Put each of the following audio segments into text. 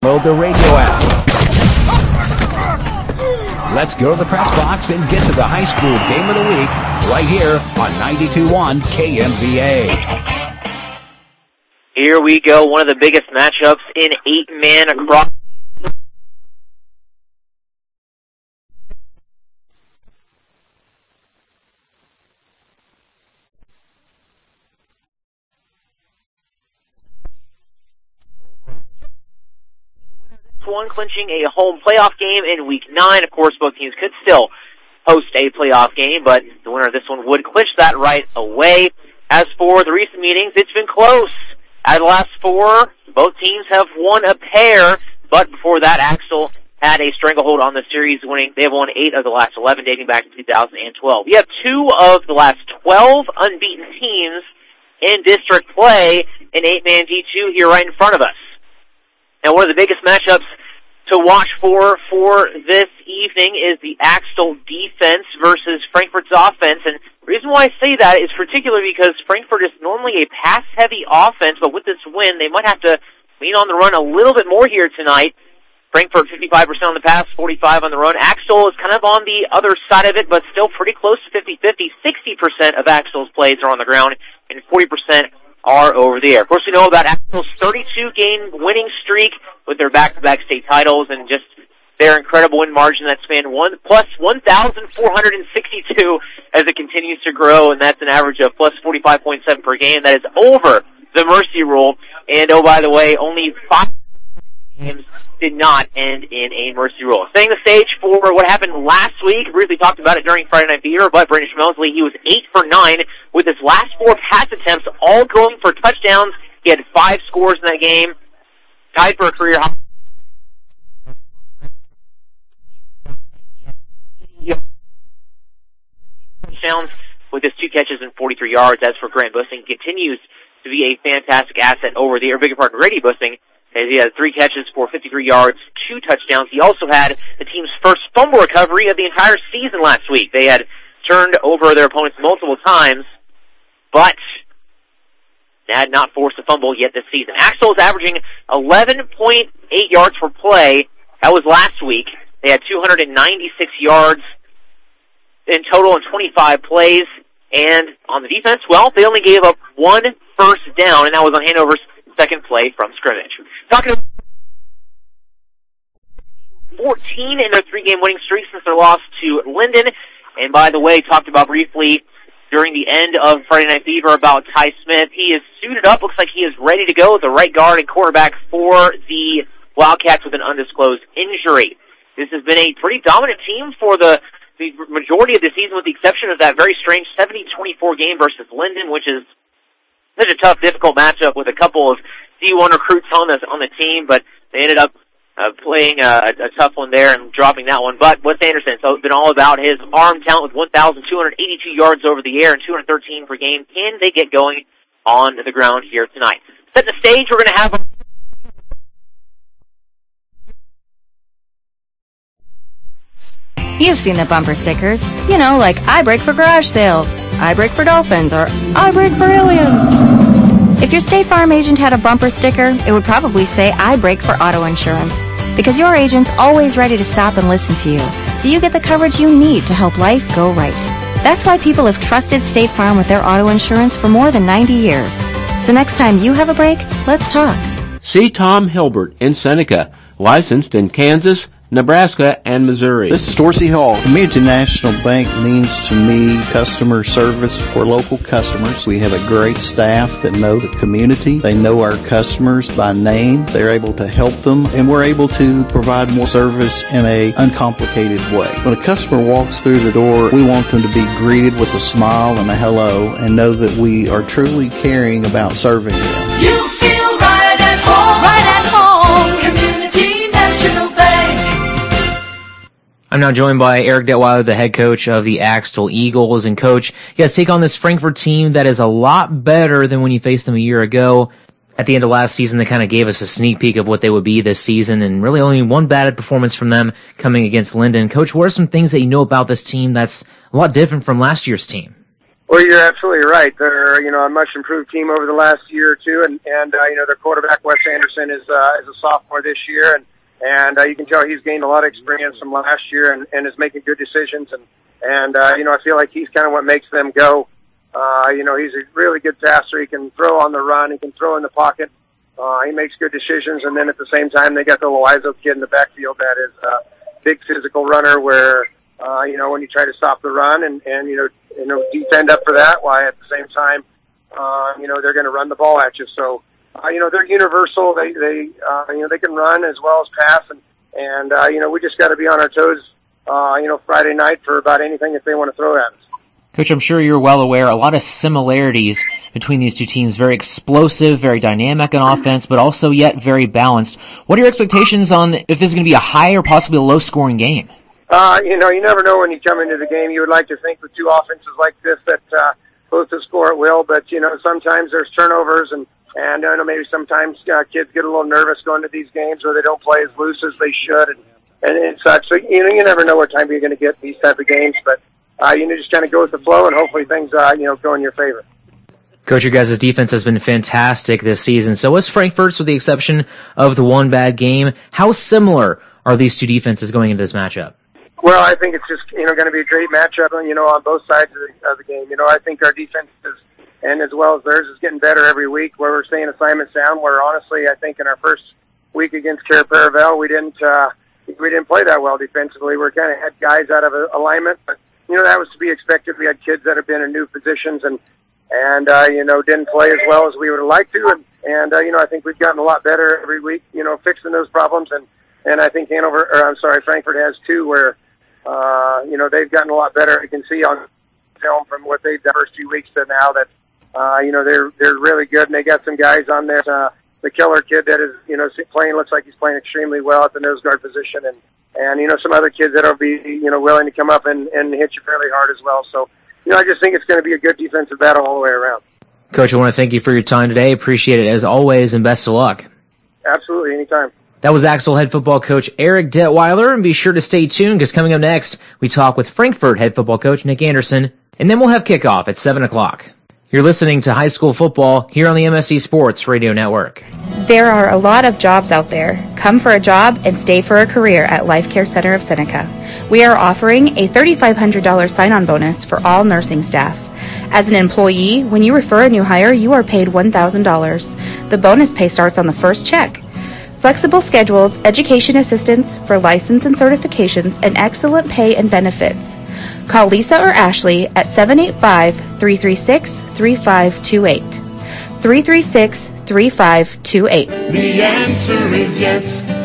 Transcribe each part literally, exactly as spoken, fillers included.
Load the radio app. Let's go to the press box and get to the high school game of the week right here on ninety-two point one K M V A. Here we go, one of the biggest matchups in eight-man across. One clinching a home playoff game in week nine. Of course, both teams could still host a playoff game, but the winner of this one would clinch that right away. As for the recent meetings, it's been close. Out of the last four, both teams have won a pair, but before that, Axtell had a stranglehold on the series, winning. They have won eight of the last eleven, dating back to two thousand twelve. We have two of the last twelve unbeaten teams in district play in eight-man D two here right in front of us. Now, one of the biggest matchups to watch for for this evening is the Axtell defense versus Frankfort's offense. And the reason why I say that is particularly because Frankfort is normally a pass-heavy offense, but with this win, they might have to lean on the run a little bit more here tonight. Frankfort fifty-five percent on the pass, forty-five on the run. Axtell is kind of on the other side of it, but still pretty close to fifty-fifty. sixty percent of Axtell's plays are on the ground, and forty percent are over the air. Of course, we know about Axtell's thirty-two game winning streak with their back-to-back state titles and just their incredible win margin that spanned one plus one thousand four hundred sixty-two as it continues to grow, and that's an average of plus forty-five point seven per game. That is over the mercy rule. And oh, by the way, only five games did not end in a mercy rule. Setting the stage for what happened last week, briefly talked about it during Friday Night Fever, but Brandon Schmelsley, he was eight for nine with his last four pass attempts, all going for touchdowns. He had five scores in that game, tied for a career high. Touchdowns with his two catches and forty-three yards. As for Grant Bussing, continues to be a fantastic asset over the air. Bigger part, Grady Bussing, as he had three catches for fifty-three yards, two touchdowns. He also had the team's first fumble recovery of the entire season last week. They had turned over their opponents multiple times, but they had not forced a fumble yet this season. Axtell is averaging eleven point eight yards per play. That was last week. They had two hundred ninety-six yards in total in twenty-five plays. And on the defense, well, they only gave up one first down, and that was on Hanover's second play from scrimmage. Talking about fourteen in their three-game winning streak since their loss to Linden. And by the way, talked about briefly during the end of Friday Night Fever about Ty Smith. He is suited up. Looks like he is ready to go as the right guard and quarterback for the Wildcats with an undisclosed injury. This has been a pretty dominant team for the, the majority of the season, with the exception of that very strange seventy twenty-four game versus Linden, which is such a tough, difficult matchup with a couple of D one recruits on the on the team, but they ended up uh, playing a, a tough one there and dropping that one. But Wes Anderson, so it's been all about his arm talent with one thousand two hundred eighty-two yards over the air and two hundred thirteen per game. Can they get going on the ground here tonight? Set the stage. We're going to have. You've seen the bumper stickers, you know, like I brake for garage sales, I brake for dolphins, or I brake for aliens. If your State Farm agent had a bumper sticker, it would probably say I brake for auto insurance, because your agent's always ready to stop and listen to you, so you get the coverage you need to help life go right. That's why people have trusted State Farm with their auto insurance for more than ninety years. So next time you have a break, let's talk. See Tom Hilbert in Seneca, licensed in Kansas, Nebraska, and Missouri. This is Dorsey Hall. Community National Bank means to me customer service for local customers. We have a great staff that know the community. They know our customers by name. They're able to help them, and we're able to provide more service in a uncomplicated way. When a customer walks through the door, we want them to be greeted with a smile and a hello and know that we are truly caring about serving them. You feel right at home, right at home. Community National Bank. I'm now joined by Eric Detweiler, the head coach of the Axtell Eagles. And, Coach, you guys take on this Frankfort team that is a lot better than when you faced them a year ago. At the end of last season, they kind of gave us a sneak peek of what they would be this season, and really only one bad performance from them coming against Linden. Coach, what are some things that you know about this team that's a lot different from last year's team? Well, you're absolutely right. They're, you know, a much improved team over the last year or two, and and uh, you know, their quarterback Wes Anderson is uh, is a sophomore this year, and and uh, you can tell he's gained a lot of experience from last year, and, and is making good decisions, and and uh, you know, I feel like he's kind of what makes them go. Uh, you know, he's a really good passer. He can throw on the run. He can throw in the pocket. Uh, he makes good decisions, and then at the same time, they got the Loizo kid in the backfield that is a big physical runner. Where uh, you know, when you try to stop the run and and you know. you know, defend up for that, while at the same time, uh, you know, they're going to run the ball at you. So, uh, you know, they're universal. They, they, uh, you know, they can run as well as pass, and, and uh, you know, we just got to be on our toes, uh, you know, Friday night for about anything that they want to throw at us. Coach, I'm sure you're well aware, a lot of similarities between these two teams, very explosive, very dynamic on offense, but also yet very balanced. What are your expectations on if this is going to be a high or possibly a low-scoring game? Uh, you know, you never know when you come into the game. You would like to think with two offenses like this that uh, both will score at will, but, you know, sometimes there's turnovers, and, and I know maybe sometimes uh, kids get a little nervous going to these games where they don't play as loose as they should and, and, and such. So, you know, you never know what time you're going to get these type of games, but uh, you know, just kind of go with the flow, and hopefully things, uh, you know, go in your favor. Coach, your guys' defense has been fantastic this season. So was Frankfort's, with the exception of the one bad game. How similar are these two defenses going into this matchup? Well, I think it's just, you know, going to be a great matchup, you know, on both sides of the, of the game. You know, I think our defense is, and as well as theirs, is getting better every week, where we're staying assignment sound, where honestly, I think in our first week against Cara Paravel, we didn't, uh, we didn't play that well defensively. We kind of had guys out of alignment, but, you know, that was to be expected. We had kids that have been in new positions and, and, uh, you know, didn't play as well as we would have liked to. And, and, uh, you know, I think we've gotten a lot better every week, you know, fixing those problems. And, and I think Hanover, or I'm sorry, Frankfort has too, where, Uh, you know, they've gotten a lot better. You can see on film from what they've done the first few weeks to now that, uh, you know, they're they're really good, and they got some guys on there. Uh, the killer kid that is, you know, playing, looks like he's playing extremely well at the nose guard position, and, and you know, some other kids that will be, you know, willing to come up and, and hit you fairly hard as well. So, you know, I just think it's going to be a good defensive battle all the way around. Coach, I want to thank you for your time today. Appreciate it as always, and best of luck. Absolutely, anytime. That was Axtell head football coach Eric Detweiler, and be sure to stay tuned because coming up next, we talk with Frankfort head football coach Nick Anderson, and then we'll have kickoff at seven o'clock. You're listening to High School Football here on the M S C Sports Radio Network. There are a lot of jobs out there. Come for a job and stay for a career at Life Care Center of Seneca. We are offering a three thousand five hundred dollars sign-on bonus for all nursing staff. As an employee, when you refer a new hire, you are paid one thousand dollars. The bonus pay starts on the first check. Flexible schedules, education assistance for license and certifications, and excellent pay and benefits. Call Lisa or Ashley at seven eight five, three three six, three five two eight. three three six, three five two eight. The answer is yes,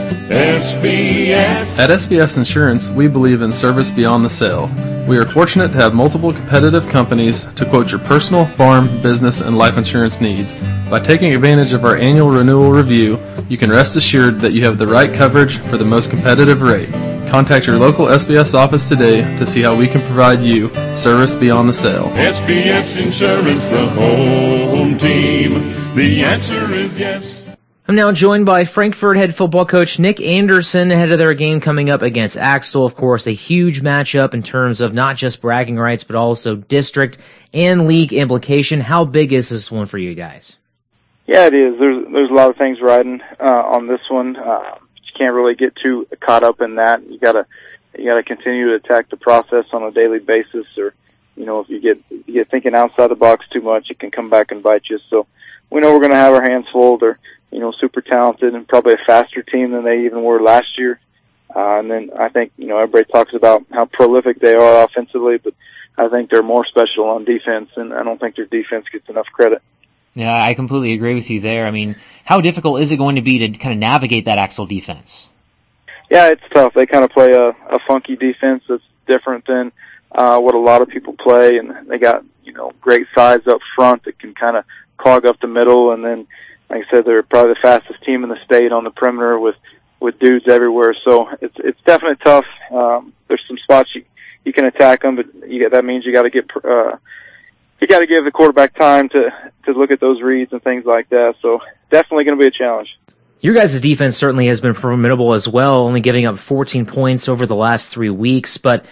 S B S. At S B S Insurance, we believe in service beyond the sale. We are fortunate to have multiple competitive companies to quote your personal, farm, business, and life insurance needs. By taking advantage of our annual renewal review, you can rest assured that you have the right coverage for the most competitive rate. Contact your local S B S office today to see how we can provide you service beyond the sale. S B S Insurance, the home team. The answer is yes. I'm now joined by Frankfort head football coach Nick Anderson ahead of their game coming up against Axtell. Of course, a huge matchup in terms of not just bragging rights, but also district and league implication. How big is this one for you guys? Yeah, it is. There's there's a lot of things riding uh, on this one. Uh, you can't really get too caught up in that. You gotta you gotta continue to attack the process on a daily basis, or you know, if you get you get thinking outside the box too much, it can come back and bite you. So we know we're going to have our hands full. They're you know super talented and probably a faster team than they even were last year. Uh, and then I think you know everybody talks about how prolific they are offensively, but I think they're more special on defense, and I don't think their defense gets enough credit. Yeah, I completely agree with you there. I mean, how difficult is it going to be to kind of navigate that Axtell defense? Yeah, it's tough. They kind of play a, a funky defense that's different than uh, what a lot of people play, and they got, you know, great size up front that can kind of clog up the middle, and then, like I said, they're probably the fastest team in the state on the perimeter with, with dudes everywhere. So it's it's definitely tough. Um, there's some spots you you can attack them, but you get, that means you got to get uh, you got to give the quarterback time to to look at those reads and things like that. So definitely going to be a challenge. Your guys' defense certainly has been formidable as well, only giving up fourteen points over the last three weeks. But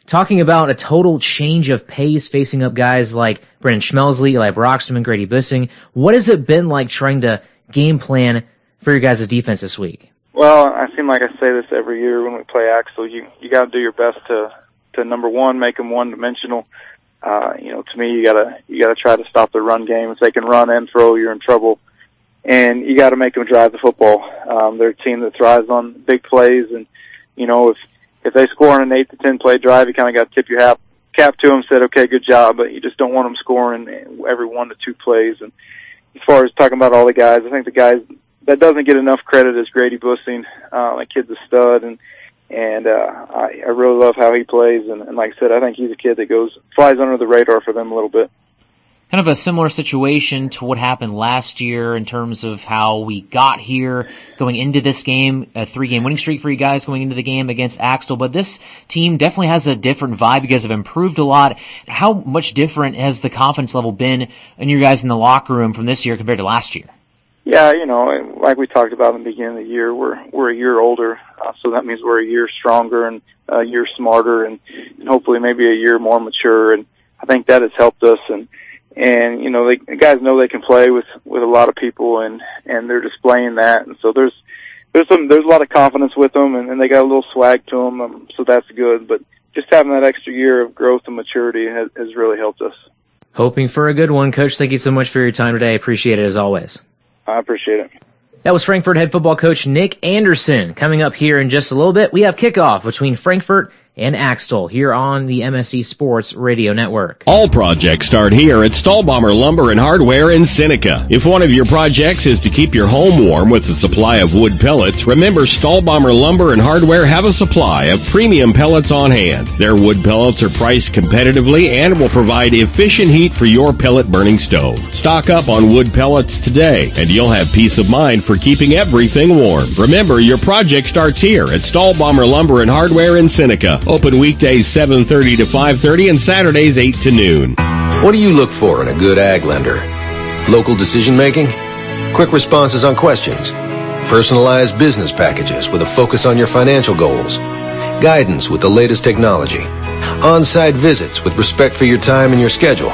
talking about a total change of pace facing up guys like Brendan Schmelzle, Eli Brockstrom, and Grady Bussing. What has it been like trying to game plan for your guys' defense this week? Well, I seem like I say this every year when we play Axtell. You you got to do your best to to number one make them one dimensional. Uh, you know, to me, you gotta you gotta try to stop the run game. If they can run and throw, you're in trouble. And you got to make them drive the football. Um, they're a team that thrives on big plays, and you know if if they score on an eight to ten play drive, you kind of got to tip your hat, cap to them, said okay, good job. But you just don't want them scoring every one to two plays. And as far as talking about all the guys, I think the guys that doesn't get enough credit is Grady Bussing. Uh, that kid's a stud, and and uh, I, I really love how he plays. And, and like I said, I think he's a kid that goes flies under the radar for them a little bit. Kind of a similar situation to what happened last year in terms of how we got here going into this game, a three-game winning streak for you guys going into the game against Axtell. But this team definitely has a different vibe. You guys have improved a lot. How much different has the confidence level been in you guys in the locker room from this year compared to last year? Yeah, you know, like we talked about in the beginning of the year, we're we're a year older, uh, so that means we're a year stronger and a year smarter, and, and hopefully maybe a year more mature. And I think that has helped us. And and you know, they, the guys know they can play with with a lot of people, and and they're displaying that. And so there's there's some there's a lot of confidence with them, and, and they got a little swag to them, um, so that's good. But just having that extra year of growth and maturity has, has really helped us. Hoping for a good one, Coach. Thank you so much for your time today. Appreciate it as always. I appreciate it. That was Frankfort head football coach Nick Anderson. Coming up here in just a little bit, we have kickoff between Frankfort and Axtell here on the M S C Sports Radio Network. All projects start here at Stahlbomber Lumber and Hardware in Seneca. If one of your projects is to keep your home warm with a supply of wood pellets, remember Stahlbomber Lumber and Hardware have a supply of premium pellets on hand. Their wood pellets are priced competitively and will provide efficient heat for your pellet burning stove. Stock up on wood pellets today, and you'll have peace of mind for keeping everything warm. Remember, your project starts here at Stahlbomber Lumber and Hardware in Seneca. Open weekdays seven thirty to five thirty and Saturdays eight to noon. What do you look for in a good ag lender? Local decision making? Quick responses on questions? Personalized business packages with a focus on your financial goals? Guidance with the latest technology? On-site visits with respect for your time and your schedule?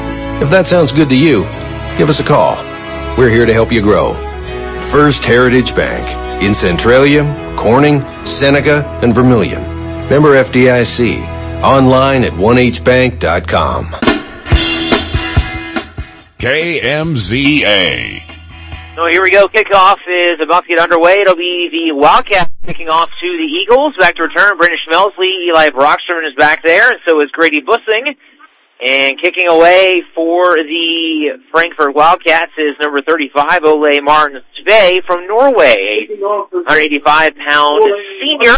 If that sounds good to you, give us a call. We're here to help you grow. First Heritage Bank in Centralia, Corning, Seneca, and Vermilion. Member F D I C. Online at one h bank dot com. K M Z A. So here we go. Kickoff is about to get underway. It'll be the Wildcats kicking off to the Eagles. Back to return, Brendan Schmelzle. Eli Brockstrom is back there, and so is Grady Bussing. And kicking away for the Frankfort Wildcats is number thirty-five, Ole Martin Sve from Norway, one hundred eighty-five pound senior.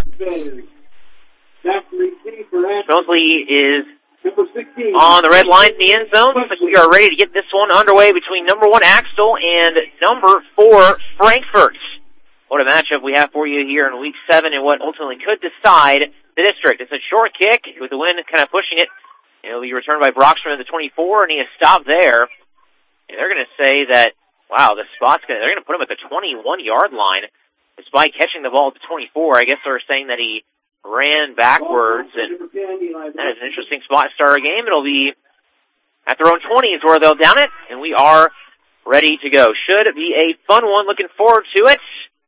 Schmelzle is on the red line in the end zone. Looks like we are ready to get this one underway between number one Axtell and number four Frankfort. What a matchup we have for you here in week seven and what ultimately could decide the district. It's a short kick with the wind kind of pushing it. It'll be returned by Brockstrom at the twenty-four, and he has stopped there. And they're going to say that, wow, the spot's going to, they're going to put him at the twenty-one yard line despite catching the ball at the twenty-four. I guess they're saying that he ran backwards, and that is an interesting spot to start our game. It'll be at their own twenties where they'll down it, and we are ready to go. Should be a fun one. Looking forward to it.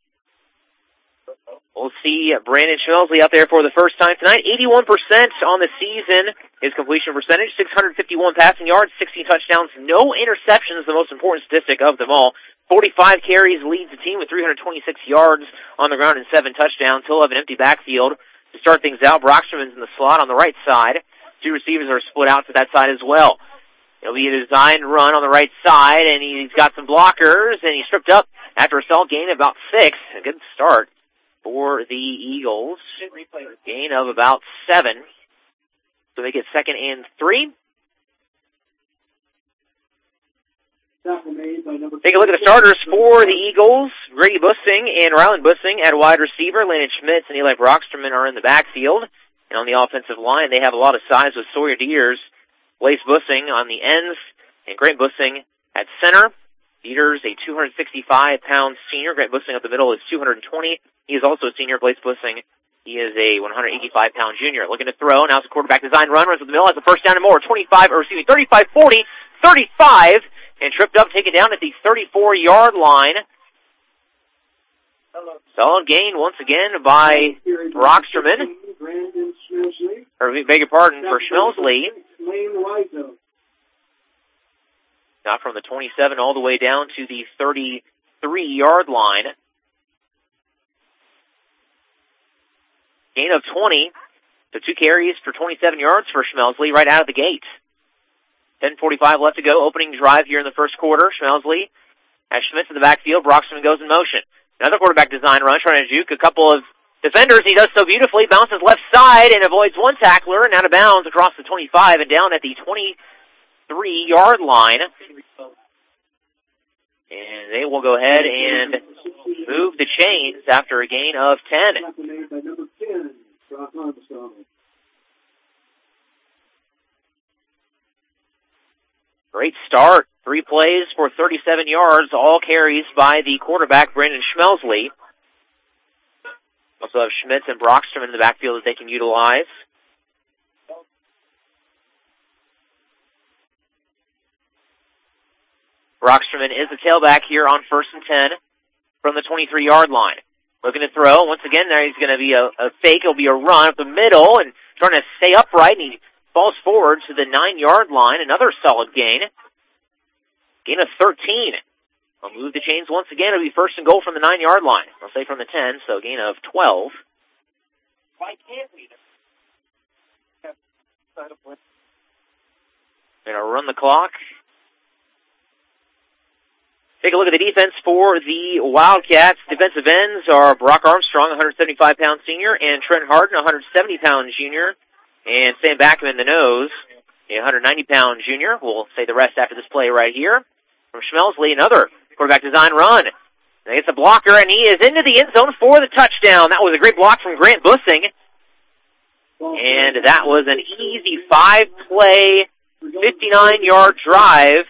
We'll see Brandon Schmelzle out there for the first time tonight. eighty-one percent on the season, his completion percentage, six hundred fifty-one passing yards, sixteen touchdowns, no interceptions, the most important statistic of them all. forty-five carries, leads the team with three hundred twenty-six yards on the ground and seven touchdowns. He'll have an empty backfield. To start things out, Brockstrom is in the slot on the right side. Two receivers are split out to that side as well. It'll be a designed run on the right side, and he's got some blockers, and he's stripped up after a solid gain of about six. A good start for the Eagles. Gain of about seven. So they get second and three. Take a look at the starters for the Eagles. Grady Bussing and Ryland Bussing at wide receiver. Landon Schmitz and Eli Brockstrom are in the backfield. And on the offensive line, they have a lot of size with Sawyer Dieters, Blaise Bussing on the ends, and Grant Bussing at center. Dieters, a two hundred sixty-five pound senior. Grant Bussing up the middle is two hundred twenty. He is also a senior. Blaise Bussing He is a one hundred eighty-five pound junior. Looking to throw. Now it's a quarterback design run. Runs with the middle. Has a first down and more. twenty-five, or excuse me, thirty-five forty, thirty-five, and tripped up, taken down at the thirty-four yard line. Solid gain once again by Brocksterman. Or beg your pardon, for Schmelsley. Got from the twenty-seven all the way down to the thirty-three yard line. Gain of twenty. So two carries for twenty-seven yards for Schmelsley right out of the gate. ten forty-five left to go. Opening drive here in the first quarter. Schmelsley has Schmitz in the backfield. Brocksterman goes in motion. Another quarterback design run, trying to juke a couple of defenders. He does so beautifully. Bounces left side and avoids one tackler, and out of bounds across the twenty-five and down at the twenty-three yard line. And they will go ahead and move the chains after a gain of ten. Great start. Three plays for thirty-seven yards, all carries by the quarterback, Brandon Schmelsley. Also have Schmitz and Brocksterman in the backfield that they can utilize. Brocksterman is the tailback here on first and ten from the twenty-three yard line. Looking to throw. Once again, there he's going to be a, a fake. It'll be a run up the middle and trying to stay upright, and he falls forward to the nine yard line. Another solid gain. Gain of thirteen. I'll move the chains once again. It'll be first and goal from the nine yard line. I'll say from the ten, so gain of twelve. Why can't we? Going to run the clock. Take a look at the defense for the Wildcats. Defensive ends are Brock Armstrong, one hundred seventy-five pound senior, and Trent Harden, one hundred seventy pound junior. And Sam Backman, the nose, a one hundred ninety pound junior. We'll say the rest after this play right here. From Schmelsley, another quarterback design run. And it's a blocker, and he is into the end zone for the touchdown. That was a great block from Grant Bussing. And that was an easy five-play, fifty-nine yard drive.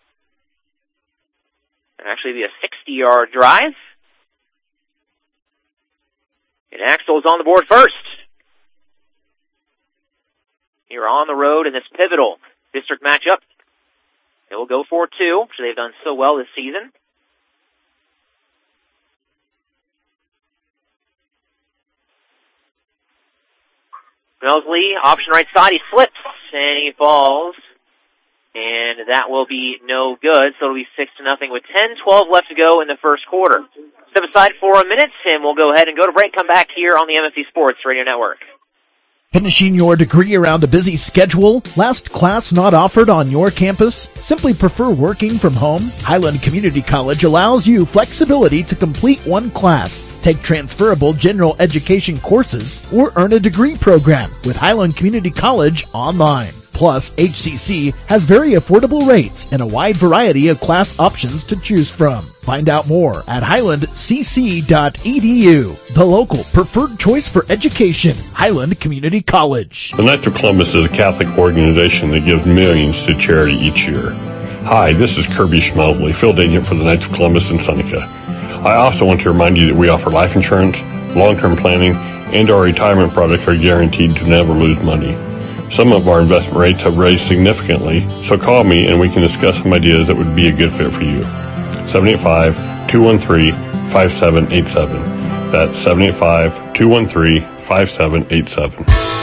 It'll actually be a sixty yard drive. And Axtell is on the board first. Here on the road in this pivotal district matchup. They will go for two, which they've done so well this season. Schmelsley, option right side, he slips, and he falls. And that will be no good, so it'll be six to nothing with ten twelve left to go in the first quarter. Step aside for a minute, and we'll go ahead and go to break, come back here on the M F C Sports Radio Network. Finishing your degree around a busy schedule? Last class not offered on your campus? Simply prefer working from home? Highland Community College allows you flexibility to complete one class, take transferable general education courses, or earn a degree program with Highland Community College online. Plus, H C C has very affordable rates and a wide variety of class options to choose from. Find out more at highland c c dot e d u, the local preferred choice for education, Highland Community College. The Knights of Columbus is a Catholic organization that gives millions to charity each year. Hi, this is Kirby Schmelsley, field agent for the Knights of Columbus in Seneca. I also want to remind you that we offer life insurance, long-term planning, and our retirement products are guaranteed to never lose money. Some of our investment rates have raised significantly, so call me and we can discuss some ideas that would be a good fit for you. seven eight five, two one three, five seven eight seven. That's seven eight five, two one three, five seven eight seven.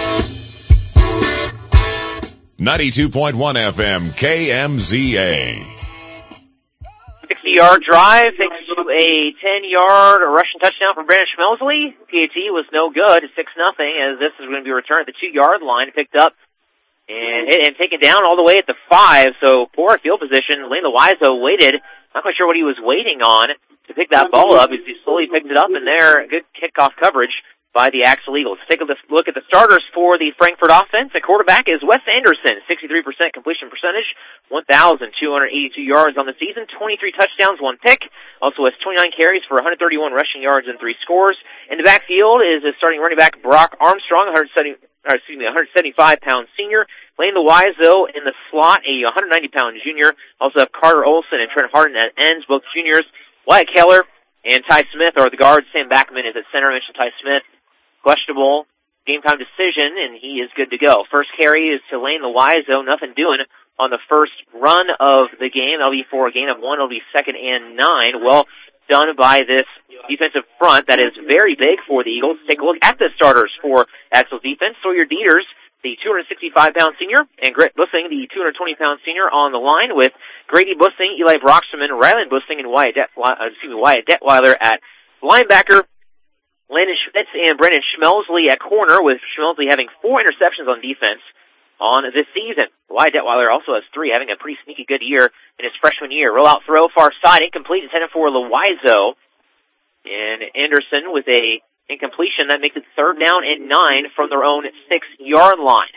ninety-two point one F M, K M Z A. sixty yard drive, thanks to a ten yard rushing touchdown from Brandon Schmelsley. P A T was no good, six nothing, as this is going to be returned at the two yard line, picked up and hit and taken down all the way at the five. So poor field position. Lane Loiseau waited, not quite sure what he was waiting on to pick that ball up. He slowly picked it up, and there, good kickoff coverage by the Axtell Eagles. Take a look at the starters for the Frankfort offense. At quarterback is Wes Anderson, sixty-three percent completion percentage, one thousand two hundred eighty-two yards on the season, twenty-three touchdowns, one pick. Also has twenty-nine carries for one hundred thirty-one rushing yards and three scores. In the backfield is a starting running back Brock Armstrong, one hundred seventy, or excuse me, one hundred seventy-five pound senior. Lane Loiseau in the slot, a one hundred ninety pound junior. Also have Carter Olson and Trent Harden at ends, both juniors. Wyatt Keller and Ty Smith are the guards. Sam Backman is at center. I mentioned Ty Smith questionable game-time decision, and he is good to go. First carry is to Lane Loizo, nothing doing on the first run of the game. That'll be for a gain of one. It'll be second and nine. Well done by this defensive front that is very big for the Eagles. Take a look at the starters for Axel's defense. Sawyer Dieters, the two hundred sixty-five pound senior, and Grit Bussing, the two hundred twenty pound senior, on the line with Grady Bussing, Eli Brocksterman, Ryland Bussing, and Wyatt, Det- uh, excuse me, Wyatt Detweiler at linebacker. Landon Schmitz and Brendan Schmelsley at corner, with Schmelsley having four interceptions on defense on this season. Wyatt Detweiler also has three, having a pretty sneaky good year in his freshman year. Rollout throw, far side, incomplete, intended for Loizo. And Anderson with a incompletion. That makes it third down and nine from their own six-yard line.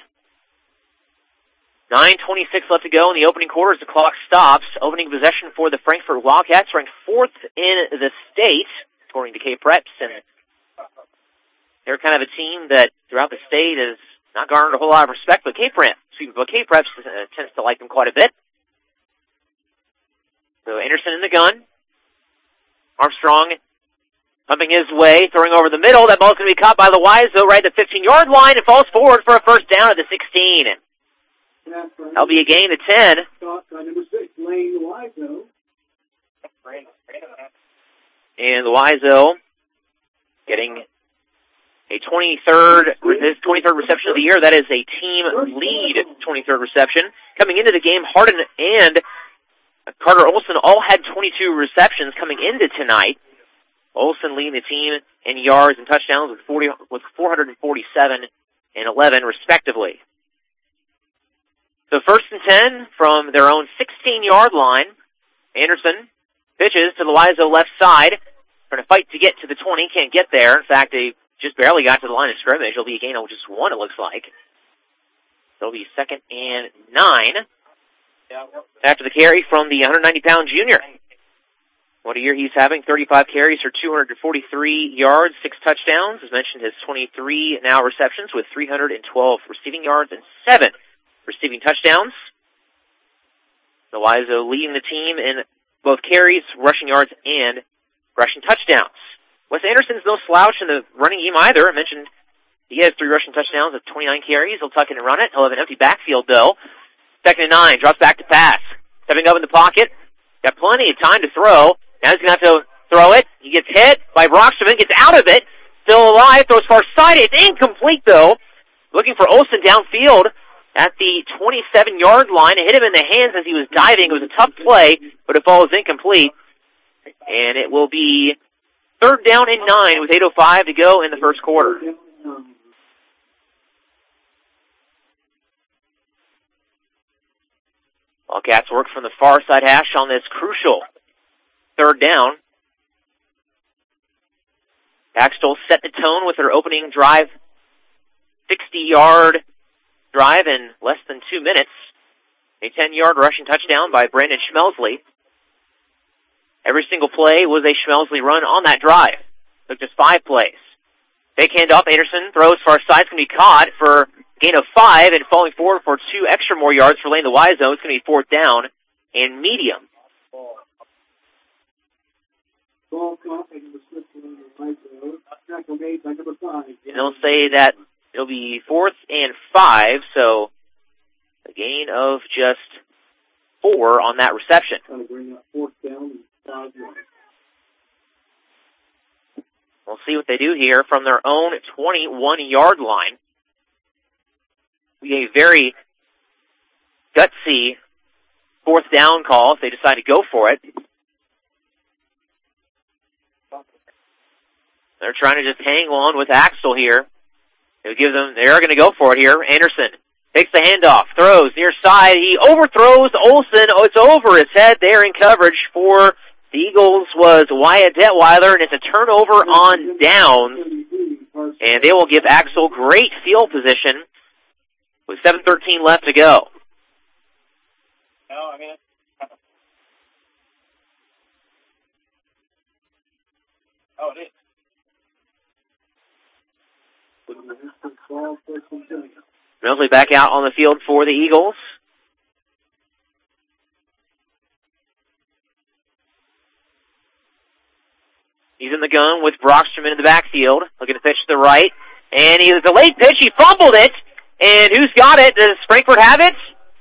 nine twenty-six left to go in the opening quarter as the clock stops. Opening possession for the Frankfort Wildcats, ranked fourth in the state, according to K-Preps. And they're kind of a team that throughout the state has not garnered a whole lot of respect, but K-Preps, but K-Preps uh, tends to like them quite a bit. So Anderson in the gun. Armstrong pumping his way, throwing over the middle. That ball's going to be caught by Loizo right at the fifteen-yard line and falls forward for a first down at the sixteen. That'll be a gain of ten. And Loizo getting a twenty-third, his twenty-third reception of the year. That is a team lead twenty-third reception. Coming into the game, Hardin and Carter Olson all had twenty-two receptions coming into tonight. Olson leading the team in yards and touchdowns with forty, with four hundred forty-seven and eleven, respectively. So first and ten from their own sixteen-yard line. Anderson pitches to Loizo left side, trying to fight to get to the twenty, can't get there. In fact, they just barely got to the line of scrimmage. It'll be a gain of just one, it looks like. It'll be second and nine after the carry from the one hundred ninety pound junior. What a year he's having, thirty-five carries for two hundred forty-three yards, six touchdowns. As mentioned, his twenty-three now receptions with three hundred twelve receiving yards and seven receiving touchdowns. Loizo leading the team in both carries, rushing yards, and rushing touchdowns. Wes Anderson's no slouch in the running game either. I mentioned he has three rushing touchdowns with twenty-nine carries. He'll tuck in and run it. He'll have an empty backfield, though. Second and nine, drops back to pass. Stepping up in the pocket. Got plenty of time to throw. Now he's going to have to throw it. He gets hit by Brocksterman, gets out of it. Still alive, throws far side. It's incomplete, though. Looking for Olson downfield at the twenty-seven-yard line. It hit him in the hands as he was diving. It was a tough play, but it falls incomplete. And it will be third down and nine with eight oh five to go in the first quarter. Wildcats work from the far side hash on this crucial third down. Axtell set the tone with their opening drive, sixty-yard drive in less than two minutes. A ten-yard rushing touchdown by Brandon Schmelsley. Every single play was a Schmelsley run on that drive. Took just five plays. Fake handoff, Anderson throws far side. It's going to be caught for a gain of five and falling forward for two extra more yards for Lane Loizo. It's going to be fourth down and medium. And they'll say that it'll be fourth and five, so a gain of just four on that reception. We'll see what they do here from their own twenty-one-yard line. A very gutsy fourth down call if they decide to go for it. They're trying to just hang on with Axtell here. They'll give them, they're going to go for it here. Anderson takes the handoff, throws near side. He overthrows Olson. Oh, it's over his head there in coverage for the Eagles was Wyatt Detweiler, and it's a turnover on downs. And they will give Axtell great field position with seven thirteen left to go. No, I mean, oh, it is. Schmelsley back out on the field for the Eagles. He's in the gun with Brocksterman in the backfield. Looking to pitch to the right. And he was a late pitch. He fumbled it. And who's got it? Does Frankfort have it?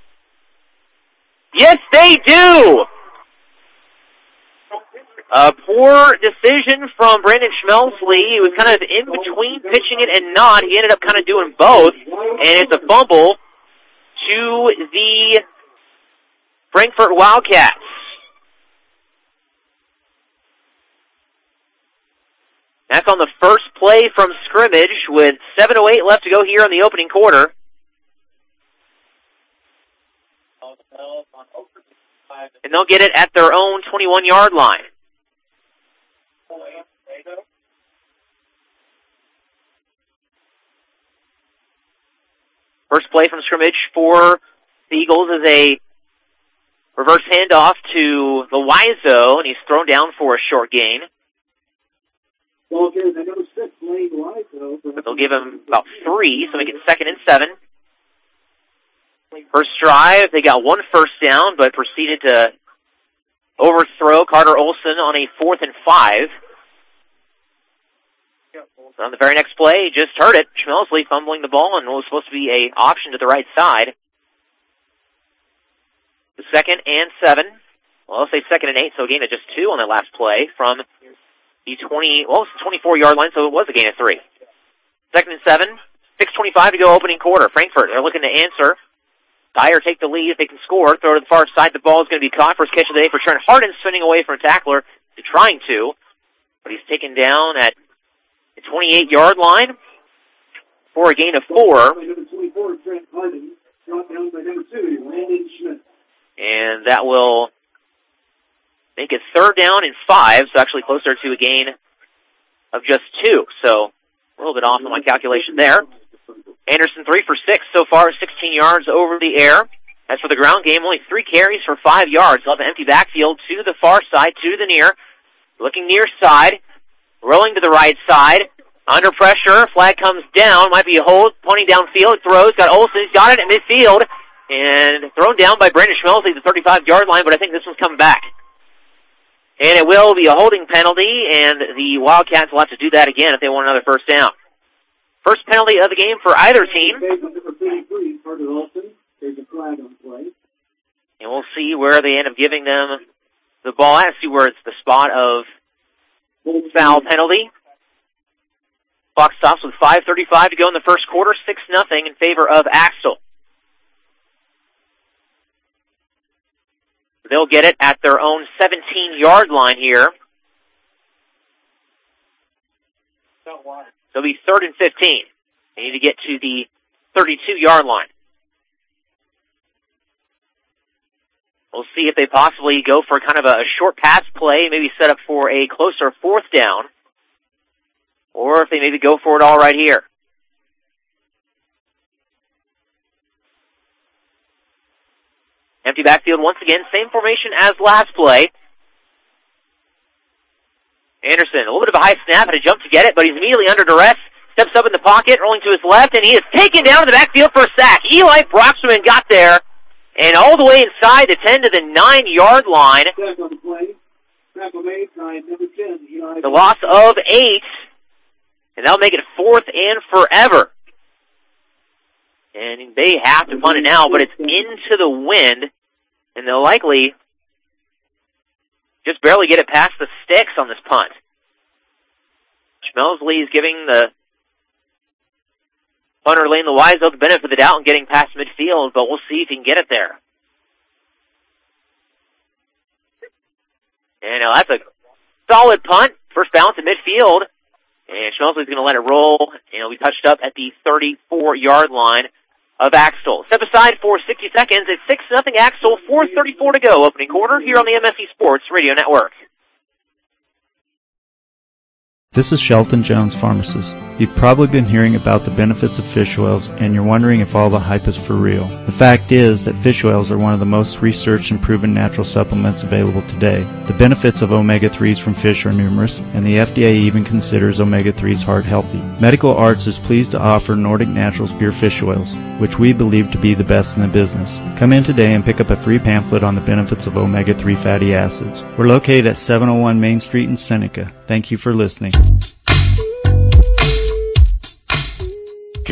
Yes, they do. A poor decision from Brandon Schmelsley. He was kind of in between pitching it and not. He ended up kind of doing both. And it's a fumble to the Frankfort Wildcats. That's on the first play from scrimmage with seven oh eight left to go here in the opening quarter. And they'll get it at their own twenty-one-yard line. First play from scrimmage for the Eagles is a reverse handoff to the Wiseau, and he's thrown down for a short gain. But they'll give him about three, so make it second and seven. First drive, they got one first down, but proceeded to overthrow Carter Olson on a fourth and five. So on the very next play, just heard it. Schmelsley fumbling the ball, and it was supposed to be an option to the right side. The second and seven. Well, I'll say second and eight, so a gain of just two on that last play from the twenty, well, it's twenty-four-yard line, so it was a gain of three. Second and seven, six twenty-five to go opening quarter. Frankfort, they're looking to answer. Dyer take the lead if they can score. Throw to the far side. The ball is going to be caught. First catch of the day for Trent Harden, spinning away from a tackler. He's trying to, but he's taken down at the twenty-eight-yard line for a gain of four. And that will make it third down and five, so actually closer to a gain of just two. So a little bit off on my calculation there. Anderson three for six so far, sixteen yards over the air. As for the ground game, only three carries for five yards. They'll have an empty backfield to the far side, to the near. Looking near side. Rolling to the right side. Under pressure. Flag comes down. Might be a hold. Punting downfield. Throws. Got Olsen. He's got it at midfield. And thrown down by Brandon Schmelsley at the thirty-five-yard line, but I think this one's coming back. And it will be a holding penalty, and the Wildcats will have to do that again if they want another first down. First penalty of the game for either team. And we'll see where they end up giving them the ball at. See where it's the spot of foul penalty. Clock stops with five thirty-five to go in the first quarter, six nothing in favor of Axtell. They'll get it at their own seventeen-yard line here. It'll be third and fifteen. They need to get to the thirty-two-yard line. We'll see if they possibly go for kind of a short pass play, maybe set up for a closer fourth down, or if they maybe go for it all right here. Empty backfield once again, same formation as last play. Anderson, a little bit of a high snap, had a jump to get it, but he's immediately under duress. Steps up in the pocket, rolling to his left, and he is taken down in the backfield for a sack. Eli Broxman got there, and all the way inside the ten to the nine-yard line. The loss of eight, and that'll make it fourth and forever. And they have to punt it now, but it's into the wind, and they'll likely just barely get it past the sticks on this punt. Schmelsley is giving the punter Lane the Wiseau the benefit of the doubt and getting past midfield, but we'll see if he can get it there. And now that's a solid punt. First bounce at midfield, and Schmelsley's going to let it roll, and it'll be touched up at the thirty-four-yard line of Axtell. Step aside for sixty seconds. It's six nothing Axtell, four thirty-four to go. Opening quarter here on the M S C Sports Radio Network. This is Shelton Jones, pharmacist. You've probably been hearing about the benefits of fish oils, and you're wondering if all the hype is for real. The fact is that fish oils are one of the most researched and proven natural supplements available today. The benefits of omega threes from fish are numerous, and the F D A even considers omega threes heart healthy. Medical Arts is pleased to offer Nordic Naturals pure fish oils, which we believe to be the best in the business. Come in today and pick up a free pamphlet on the benefits of omega three fatty acids. We're located at seven oh one Main Street in Seneca. Thank you for listening.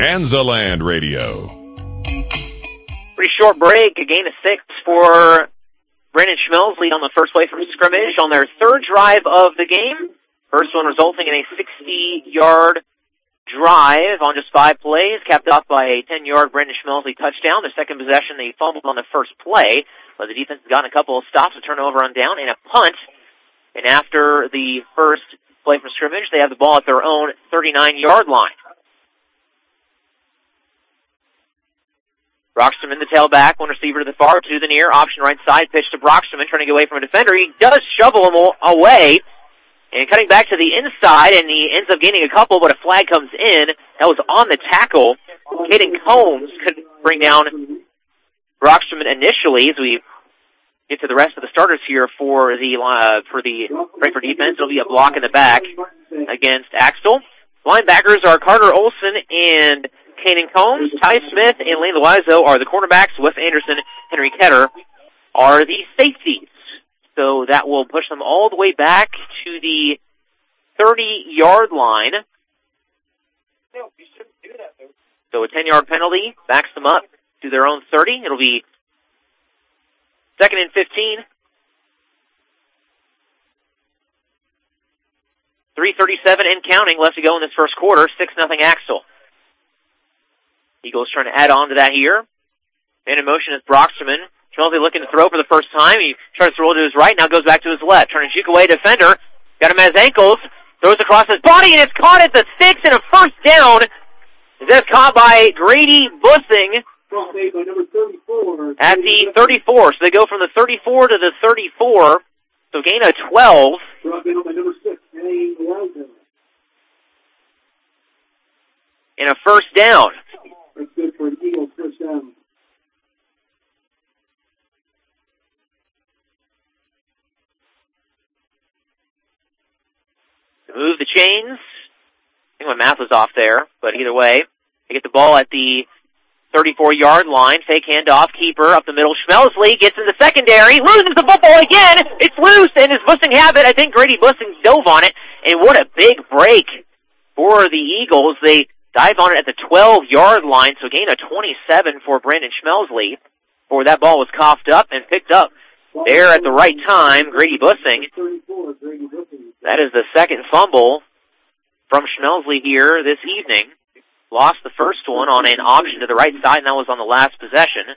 Skansaland Radio. Pretty short break, a gain of six for Brandon Schmelsley on the first play from scrimmage on their third drive of the game. First one resulting in a sixty-yard drive on just five plays, capped off by a ten-yard Brandon Schmelsley touchdown. The second possession, they fumbled on the first play, but the defense has gotten a couple of stops, a turnover on down, and a punt. And after the first play from scrimmage, they have the ball at their own thirty-nine-yard line. Brockstrom in the tailback, one receiver to the far, two to the near, option right side, pitch to Brockstrom, trying to get away from a defender. He does shovel him away, and cutting back to the inside, and he ends up gaining a couple, but a flag comes in. That was on the tackle. Caden Combs could bring down Brockstrom initially. As we get to the rest of the starters here for the uh, for the Frankfort defense, it'll be a block in the back against Axtell. Linebackers are Carter Olson and Caden Combs. Ty Smith and Lane Loiseau are the cornerbacks. Wes Anderson, Henry Ketter are the safeties. So that will push them all the way back to the thirty-yard line. So a ten-yard penalty backs them up to their own thirty. It'll be second and fifteen. three thirty-seven and counting left to go in this first quarter. six nothing Axtell. Eagles trying to add on to that here. Man in motion is Brockstrom. Schmelsley looking to throw for the first time. He tries to roll to his right, now goes back to his left. Trying to juke away defender. Got him at his ankles. Throws across his body, and it's caught at the six and a first down. That's caught by Grady Bussing at the thirty-four. So they go from the thirty-four to the thirty-four. So gain of twelve. And a first down. That's good for an Eagles first down. Move the chains. I think my math was off there, but either way, they get the ball at the thirty-four-yard line. Fake handoff, keeper up the middle. Schmelsley gets in the secondary, loses the football again. It's loose, and his Bussing have it. I think Grady Bussing dove on it, and what a big break for the Eagles. They dive on it at the twelve-yard line, so gain of twenty-seven for Brandon Schmelsley. Before that ball was coughed up and picked up there at the right time, Grady Bussing. That is the second fumble from Schmelsley here this evening. Lost the first one on an option to the right side, and that was on the last possession.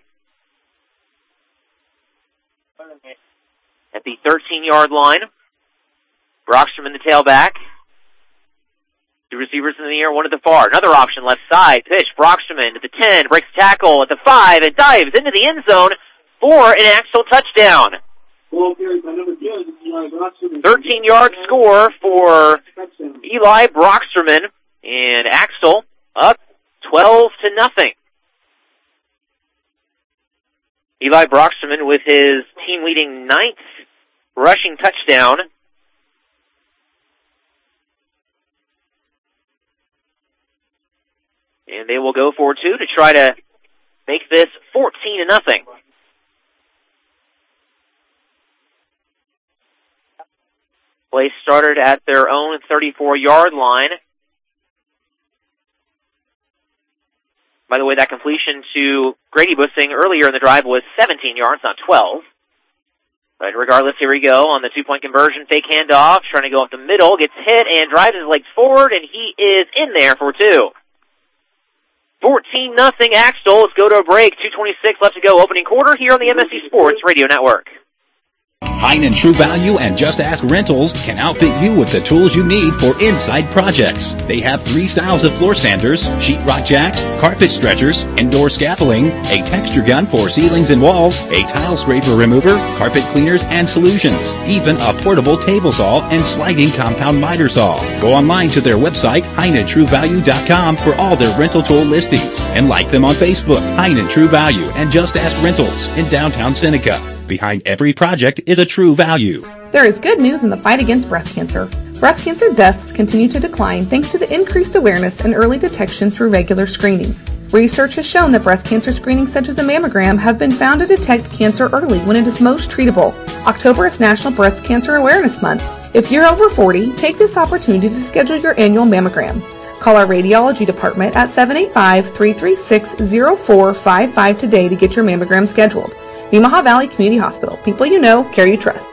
At the thirteen-yard line, Brockstrom in the tailback. Two receivers in the air, one at the far. Another option, left side, pitch. Brockstrom at the ten, breaks the tackle at the five, and dives into the end zone for an Axtell touchdown. thirteen-yard score for Eli Brockstrom, and Axtell up twelve to nothing. Eli Brockstrom with his team-leading ninth rushing touchdown. And they will go for two to try to make this fourteen to nothing. Play started at their own thirty-four-yard line. By the way, that completion to Grady Bussing earlier in the drive was seventeen yards, not twelve. But regardless, here we go on the two-point conversion. Fake handoff, trying to go up the middle, gets hit and drives his legs forward, and he is in there for two. fourteen nothing Axtell. Let's go to a break. two twenty-six left to go. Opening quarter here on the M S C Sports Radio Network. Hein and True Value and Just Ask Rentals can outfit you with the tools you need for inside projects. They have three styles of floor sanders, sheetrock jacks, carpet stretchers, indoor scaffolding, a texture gun for ceilings and walls, a tile scraper remover, carpet cleaners and solutions, even a portable table saw and sliding compound miter saw. Go online to their website, hein and true value dot com, for all their rental tool listings, and like them on Facebook, Hein and True Value and Just Ask Rentals in downtown Seneca. Behind every project is a True Value. There is good news in the fight against breast cancer. Breast cancer deaths continue to decline thanks to the increased awareness and early detection through regular screenings. Research has shown that breast cancer screenings such as a mammogram have been found to detect cancer early when it is most treatable. October is National Breast Cancer Awareness Month. If you're over forty, take this opportunity to schedule your annual mammogram. Call our radiology department at seven eight five, three three six, zero four five five today to get your mammogram scheduled. Nemaha Valley Community Hospital. People you know, care you trust.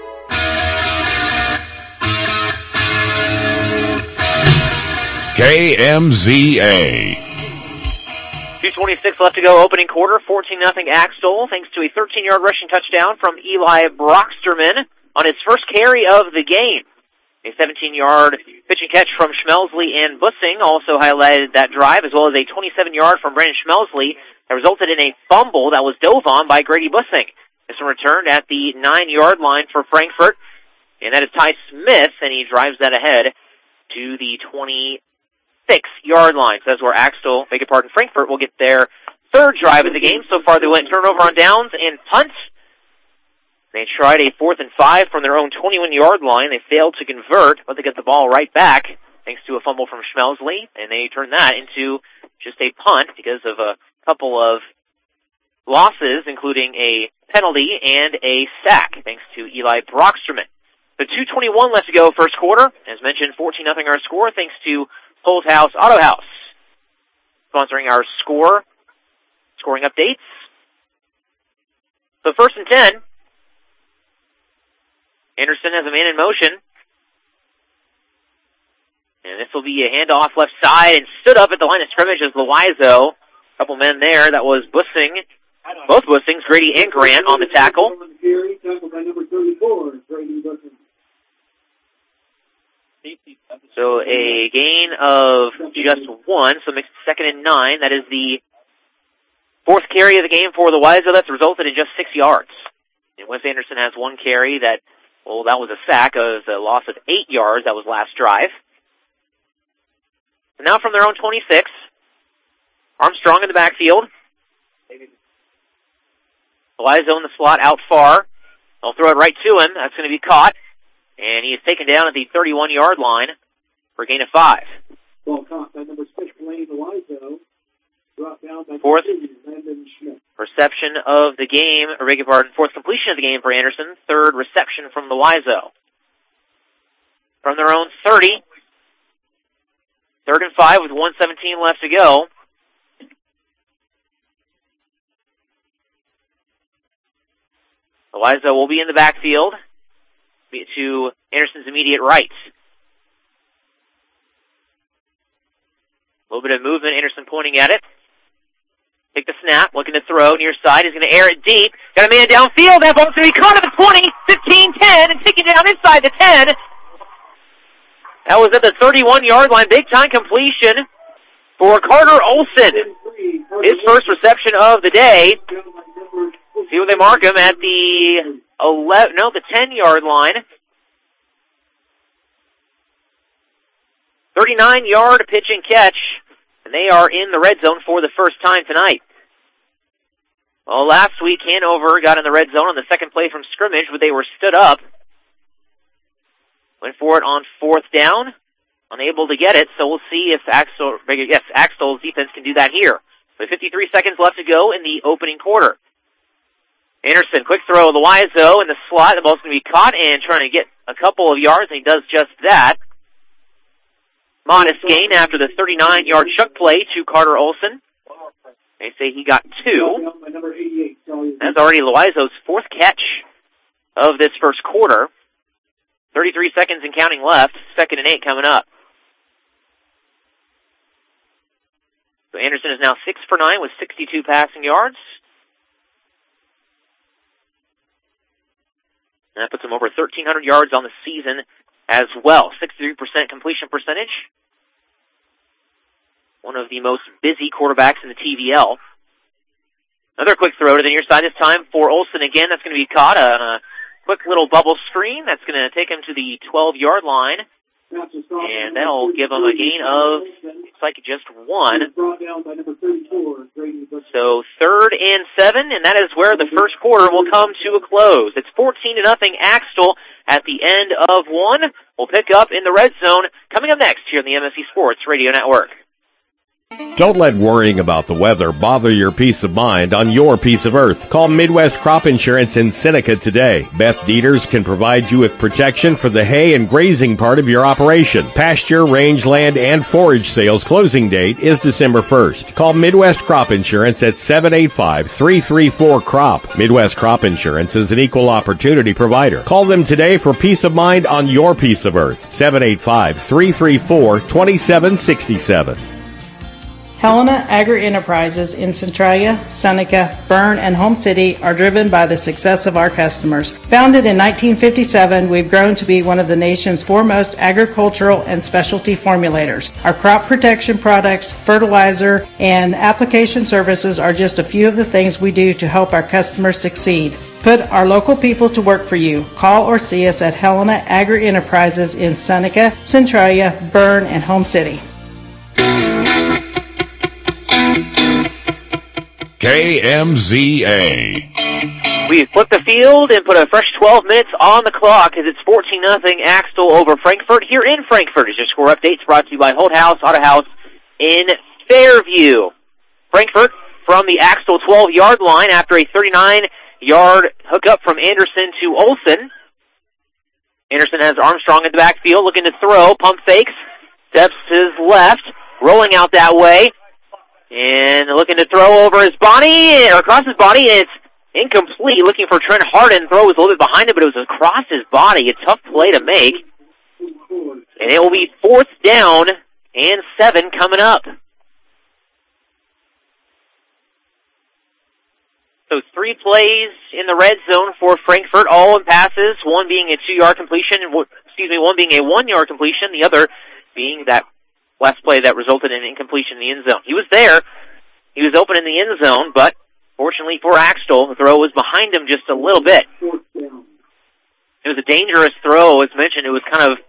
K M Z A. two twenty-six left to go, opening quarter, fourteen nothing Axtell, thanks to a thirteen-yard rushing touchdown from Eli Brocksterman on his first carry of the game. A seventeen-yard pitch and catch from Schmelsley and Bussing also highlighted that drive, as well as a twenty-seven-yard from Brandon Schmelsley that resulted in a fumble that was dove on by Grady Bussing. This one returned at the nine-yard line for Frankfort, and that is Ty Smith, and he drives that ahead to the twenty-six-yard line. So that's where Axtell, beg your pardon, Frankfort will get their third drive of the game. So far they went turnover on downs and punt. They tried a fourth and five from their own twenty-one-yard line. They failed to convert, but they get the ball right back thanks to a fumble from Schmelsley, and they turned that into just a punt because of a couple of losses, including a penalty and a sack, thanks to Eli Brocksterman. So two twenty-one left to go first quarter. As mentioned, fourteen nothing our score, thanks to Holt House Auto House, sponsoring our score, scoring updates. So first and ten. Anderson has a man in motion. And this will be a handoff left side and stood up at the line of scrimmage as Loizo. A couple men there. That was Bussing. Both Bussings, Grady and Grant, on the tackle. So a gain of just one, so makes it second and nine. That is the fourth carry of the game for Loizo. That's resulted in just six yards. And Wes Anderson has one carry that, well, that was a sack. It was a loss of eight yards. That was last drive. And now from their own twenty-six, Armstrong in the backfield. Loizo in the slot out far. They'll throw it right to him. That's going to be caught. And he is taken down at the thirty-one-yard line for a gain of five. Ball caught by number six, Blaine Loizo. Brought down by Fourth Landon Schmidt. reception of the game, or beg your pardon, fourth completion of the game for Anderson. Third reception from Loizo. From their own thirty. Third and five with one seventeen left to go. Loizo will be in the backfield to Anderson's immediate right. A little bit of movement, Anderson pointing at it. Take the snap, looking to throw, near side, he's going to air it deep. Got a man downfield, that ball's going to be caught at the twenty, fifteen, ten, and taken down inside the ten. That was at the thirty-one-yard line, big-time completion for Carter Olson. His first reception of the day. See where they mark him at the eleven, no, the ten-yard line. thirty-nine-yard pitch and catch, and they are in the red zone for the first time tonight. Well, last week, Hanover got in the red zone on the second play from scrimmage, but they were stood up. Went for it on fourth down, unable to get it, so we'll see if Axtell, yes, Axtell's defense can do that here. With fifty-three seconds left to go in the opening quarter. Anderson, quick throw, Loizo in the slot. The ball's going to be caught and trying to get a couple of yards, and he does just that. Modest gain after the thirty-nine-yard chuck play to Carter Olson. They say he got two. That's already Loizo's fourth catch of this first quarter. thirty-three seconds and counting left. Second and eight coming up. So Anderson is now six for nine with sixty-two passing yards. And that puts him over thirteen hundred yards on the season as well. sixty-three percent completion percentage. One of the most busy quarterbacks in the T V L. Another quick throw to the near side, this time for Olson again. That's going to be caught on a quick little bubble screen. That's going to take him to the twelve-yard line. And that'll give him a gain of, looks like just one. So third and seven, and that is where the first quarter will come to a close. It's fourteen to nothing Axtell at the end of one. We'll pick up in the red zone coming up next here on the M S C Sports Radio Network. Don't let worrying about the weather bother your peace of mind on your piece of earth. Call Midwest Crop Insurance in Seneca today. Beth Dieters can provide you with protection for the hay and grazing part of your operation. Pasture, rangeland, and forage sales closing date is December first. Call Midwest Crop Insurance at seven eight five, three three four, C R O P. Midwest Crop Insurance is an equal opportunity provider. Call them today for peace of mind on your piece of earth. seven eight five, three three four, two seven six seven. Helena Agri-Enterprises in Centralia, Seneca, Bern, and Home City are driven by the success of our customers. Founded in nineteen fifty-seven, we've grown to be one of the nation's foremost agricultural and specialty formulators. Our crop protection products, fertilizer, and application services are just a few of the things we do to help our customers succeed. Put our local people to work for you. Call or see us at Helena Agri-Enterprises in Seneca, Centralia, Bern, and Home City. K M Z A. We flip the field and put a fresh twelve minutes on the clock as it's fourteen nothing Axtell over Frankfort here in Frankfort. As your score updates brought to you by Holt House Auto House in Fairview. Frankfort from the Axtell twelve-yard line after a thirty-nine-yard hookup from Anderson to Olson. Anderson has Armstrong in the backfield looking to throw. Pump fakes. Steps to his left. Rolling out that way. And looking to throw over his body, or across his body, and it's incomplete. Looking for Trent Harden. Throw was a little bit behind him, but it was across his body. A tough play to make. And it will be fourth down and seven coming up. So three plays in the red zone for Frankfort, all in passes, one being a two-yard completion, excuse me, one being a one-yard completion, the other being that last play that resulted in incompletion in the end zone. He was there. He was open in the end zone, but fortunately for Axtell, the throw was behind him just a little bit. It was a dangerous throw. As mentioned, it was kind of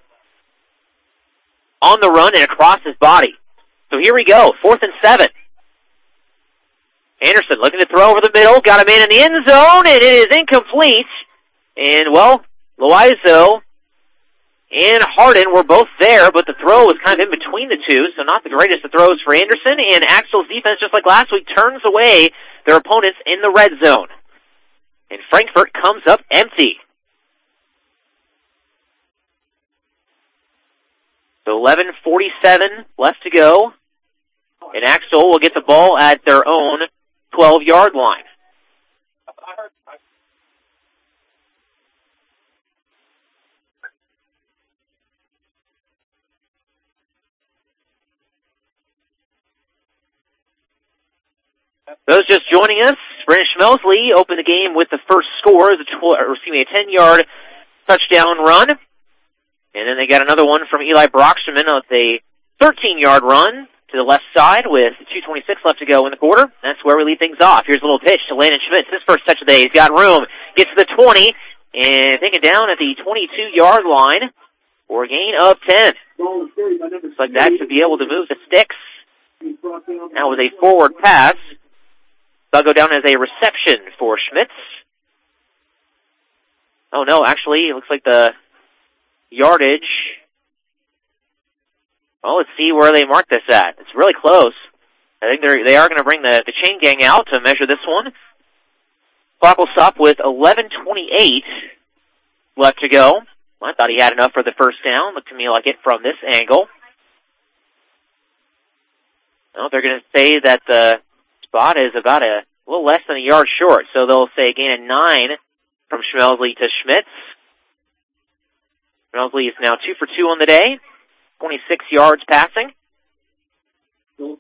on the run and across his body. So here we go, fourth and seven. Anderson looking to throw over the middle, got a man in the end zone, and it is incomplete. And, well, Loizo and Harden were both there, but the throw was kind of in between the two, so not the greatest of throws for Anderson, and Axtell's defense, just like last week, turns away their opponents in the red zone. And Frankfort comes up empty. So eleven forty-seven left to go, and Axtell will get the ball at their own twelve-yard line. Those just joining us, Brennan Schmelsley opened the game with the first score, as a tw- or excuse me, a ten-yard touchdown run. And then they got another one from Eli Brocksterman with a thirteen-yard run to the left side with two twenty-six left to go in the quarter. That's where we lead things off. Here's a little pitch to Landon Schmitz. His first touch of the day. He's got room. Gets to the twenty and taken down at the twenty-two-yard line for a gain of ten. Looks like that should be able to move the sticks. That was a forward pass. That'll go down as a reception for Schmitz. Oh, no, actually, it looks like the yardage. Well, let's see where they mark this at. It's really close. I think they're, they are going to bring the, the chain gang out to measure this one. Clock will stop with eleven twenty-eight left to go. Well, I thought he had enough for the first down. Looked to me like it from this angle. Well, they're going to say that the spot is about a little less than a yard short, so they'll say a gain of nine from Schmelsley to Schmitz. Schmelsley is now two for two on the day, twenty-six yards passing. We'll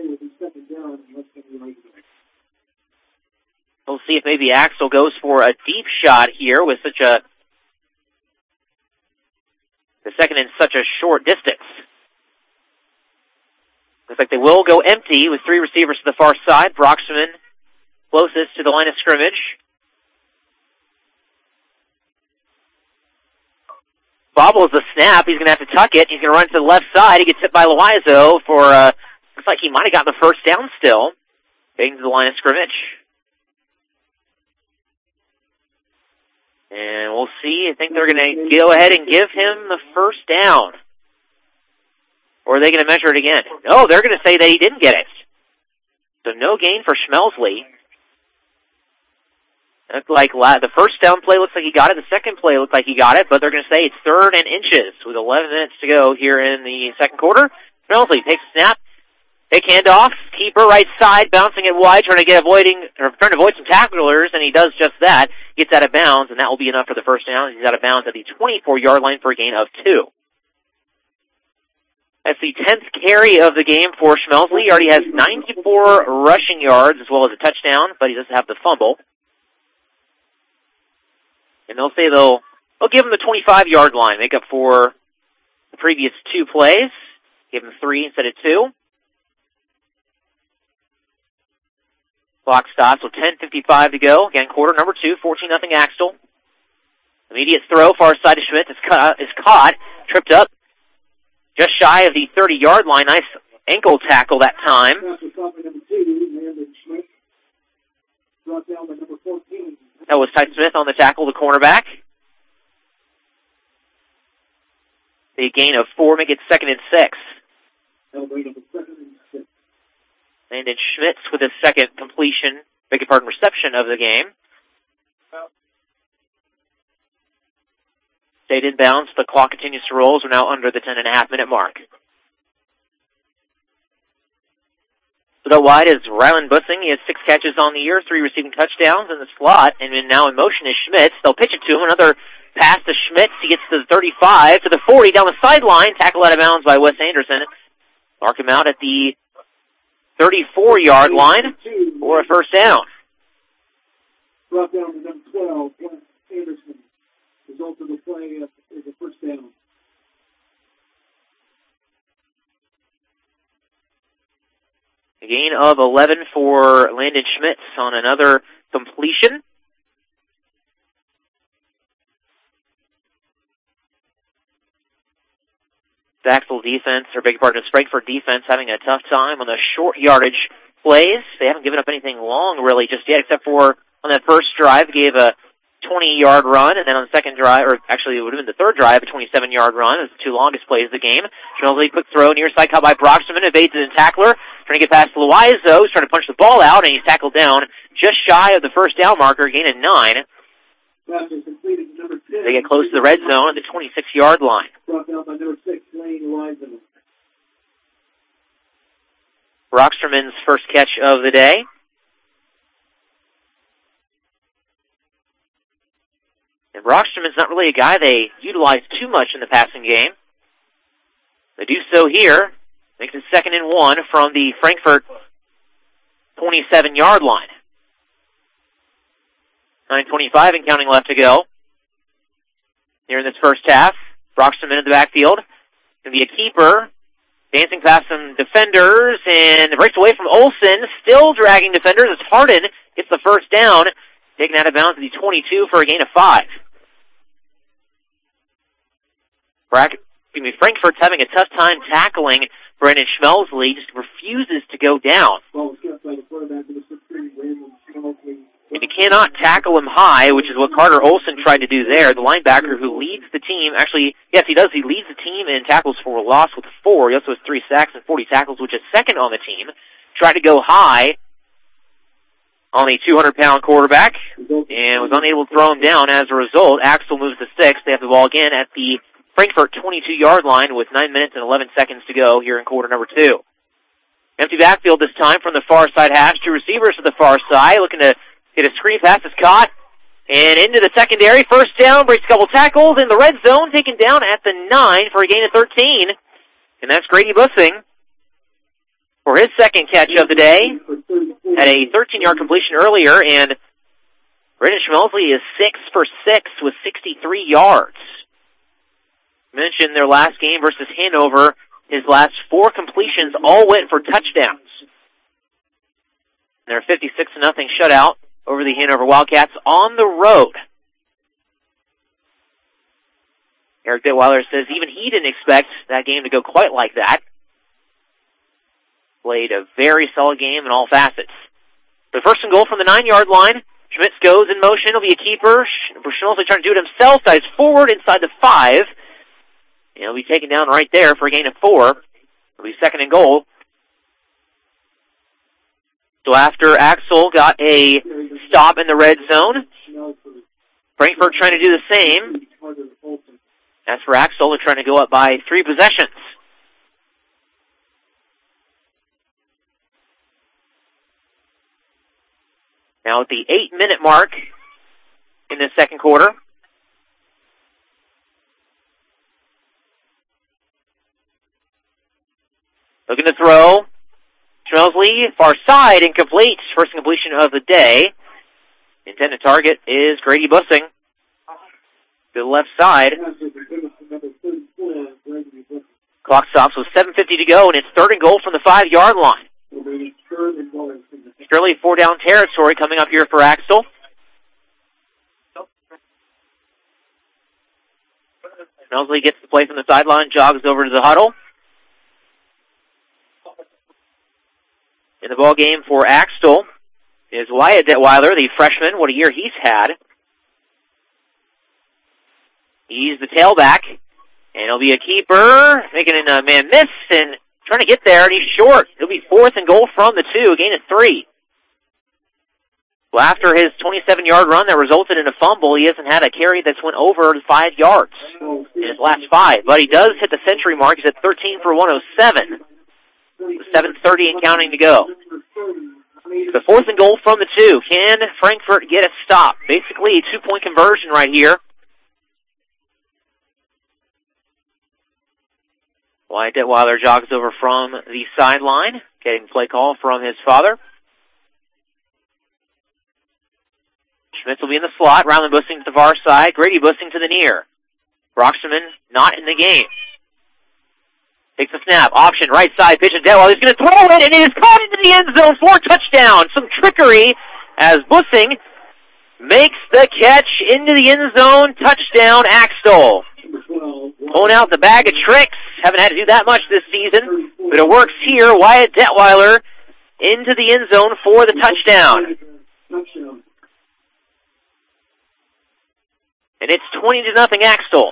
see if maybe Axtell goes for a deep shot here with such a the second in such a short distance. Looks like they will go empty with three receivers to the far side. Broxman closest to the line of scrimmage. Bobbles the snap. He's going to have to tuck it. He's going to run to the left side. He gets hit by Loizo for, uh, looks like he might have gotten the first down still. Getting to the line of scrimmage. And we'll see. I think they're going to go ahead and give him the first down. or are they going to measure it again? No, they're going to say that he didn't get it. So no gain for Schmelzley. Looks like the first down play looks like he got it. The second play looks like he got it, but they're going to say it's third and inches with eleven minutes to go here in the second quarter. Schmelzley takes a snap, take handoff, keeper right side, bouncing it wide, trying to get avoiding or trying to avoid some tacklers, and he does just that. Gets out of bounds, and that will be enough for the first down. He's out of bounds at the twenty-four-yard line for a gain of two. That's the tenth carry of the game for Schmelzley. He already has ninety-four rushing yards as well as a touchdown, but he doesn't have the fumble. And they'll say they'll, they'll give him the twenty-five-yard line, make up for the previous two plays. Give him three instead of two. Clock stops with ten fifty-five to go. Again, quarter number two, fourteen nothing Axtell. Immediate throw, far side to Schmitz, is, cut, is caught, tripped up, just shy of the thirty-yard line. Nice ankle tackle that time. That was Ty Smith on the tackle, the cornerback. The gain of four, make it second and six. Landon Schmitz with his second completion, beg your pardon, reception of the game. Stayed in bounds. The clock continues to roll. We're now under the ten and a half minute mark. So that wide is Ryland Bussing. He has six catches on the year, three receiving touchdowns in the slot, and now in motion is Schmitz. They'll pitch it to him. Another pass to Schmitz. He gets to the thirty-five, to the forty, down the sideline. Tackle out of bounds by Wes Anderson. Mark him out at the thirty-four-yard line for a first down. Brought down to number twelve, Wes Anderson. Result of the play is a first down. A gain of eleven for Landon Schmitz on another completion. Axtell defense, or beg your pardon, Frankfort defense having a tough time on the short yardage plays. They haven't given up anything long really just yet, except for on that first drive, gave a twenty-yard run, and then on the second drive, or actually it would have been the third drive, a twenty-seven-yard run. It was the two longest plays of the game. Schmelzley, quick throw, near side caught by Brocksterman, evades the tackler, trying to get past Loizo, he's trying to punch the ball out, and he's tackled down just shy of the first down marker, gain of nine. They get close to the red zone at the twenty-six-yard line. Brought down by number six, Lane Loizo. Brocksterman's first catch of the day. And Brocksterman's not really a guy they utilize too much in the passing game. They do so here. Makes it second and one from the Frankfort twenty-seven-yard line. nine twenty-five and counting left to go. Here in this first half, Brocksterman in the backfield. Going to be a keeper. Dancing past some defenders and breaks away from Olsen. Still dragging defenders as Harden gets the first down. Taken out of bounds at the twenty-two for a gain of five. Brack, excuse me, Frankfurt's having a tough time tackling Brandon Schmelzley. Just refuses to go down. And you cannot tackle him high, which is what Carter Olsen tried to do there. The linebacker who leads the team, actually, yes, he does. He leads the team in tackles for a loss with four. He also has three sacks and forty tackles, which is second on the team. Tried to go high on the two hundred pound quarterback and was unable to throw him down. As a result, Axtell moves to six. They have the ball again at the Frankfort twenty-two-yard line with nine minutes and eleven seconds to go here in quarter number two. Empty backfield this time from the far side half. Two receivers to the far side looking to get a screen pass. Is caught and into the secondary. First down, breaks a couple tackles in the red zone, taken down at the nine for a gain of thirteen. And that's Grady Bussing for his second catch of the day. Had a thirteen-yard completion earlier, and Brandon Schmelzley is six for six with sixty-three yards. Mentioned their last game versus Hanover, his last four completions all went for touchdowns. They're fifty-six to nothing shutout over the Hanover Wildcats on the road. Eric Detweiler says even he didn't expect that game to go quite like that. Played a very solid game in all facets. The first and goal from the nine-yard line. Schmitz goes in motion. He'll be a keeper. Schmelzley trying to do it himself. Dives forward inside the five. And he'll be taken down right there for a gain of four. It'll be second and goal. So after Axel got a stop in the red zone, Frankfort trying to do the same. As for Axel, they're trying to go up by three possessions. Now at the eight-minute mark in the second quarter. Looking to throw. Schmelsley, far side, incomplete. First completion of the day. Intended target is Grady Bussing. To the left side. Clock stops with seven fifty to go, and it's third and goal from the five-yard line. Fairly four-down territory coming up here for Axel. Schmelsley gets the play from the sideline, jogs over to the huddle. In the ball game for Axel is Wyatt Detweiler, the freshman. What a year he's had. He's the tailback, and he'll be a keeper, making a man miss and trying to get there, and he's short. It'll be fourth and goal from the two, a gain of three. Well, after his twenty-seven-yard run that resulted in a fumble, he hasn't had a carry that's went over five yards in his last five, but he does hit the century mark. He's at thirteen for one oh seven. seven thirty and counting to go. The fourth and goal from the two. Can Frankfort get a stop? Basically a two-point conversion right here. Wyatt Detweiler jogs over from the sideline, getting play call from his father. Schmitz will be in the slot. Ryland Bussing to the far side. Grady Bussing to the near. Broxterman not in the game. Takes the snap. Option, right side, pitch to Detweiler. He's going to throw it, and it is caught into the end zone for a touchdown. Some trickery as Bussing makes the catch into the end zone. Touchdown, Axtell. Pulling out the bag of tricks. Haven't had to do that much this season, but it works here. Wyatt Detweiler into the end zone for the touchdown. And it's twenty to nothing Axtell.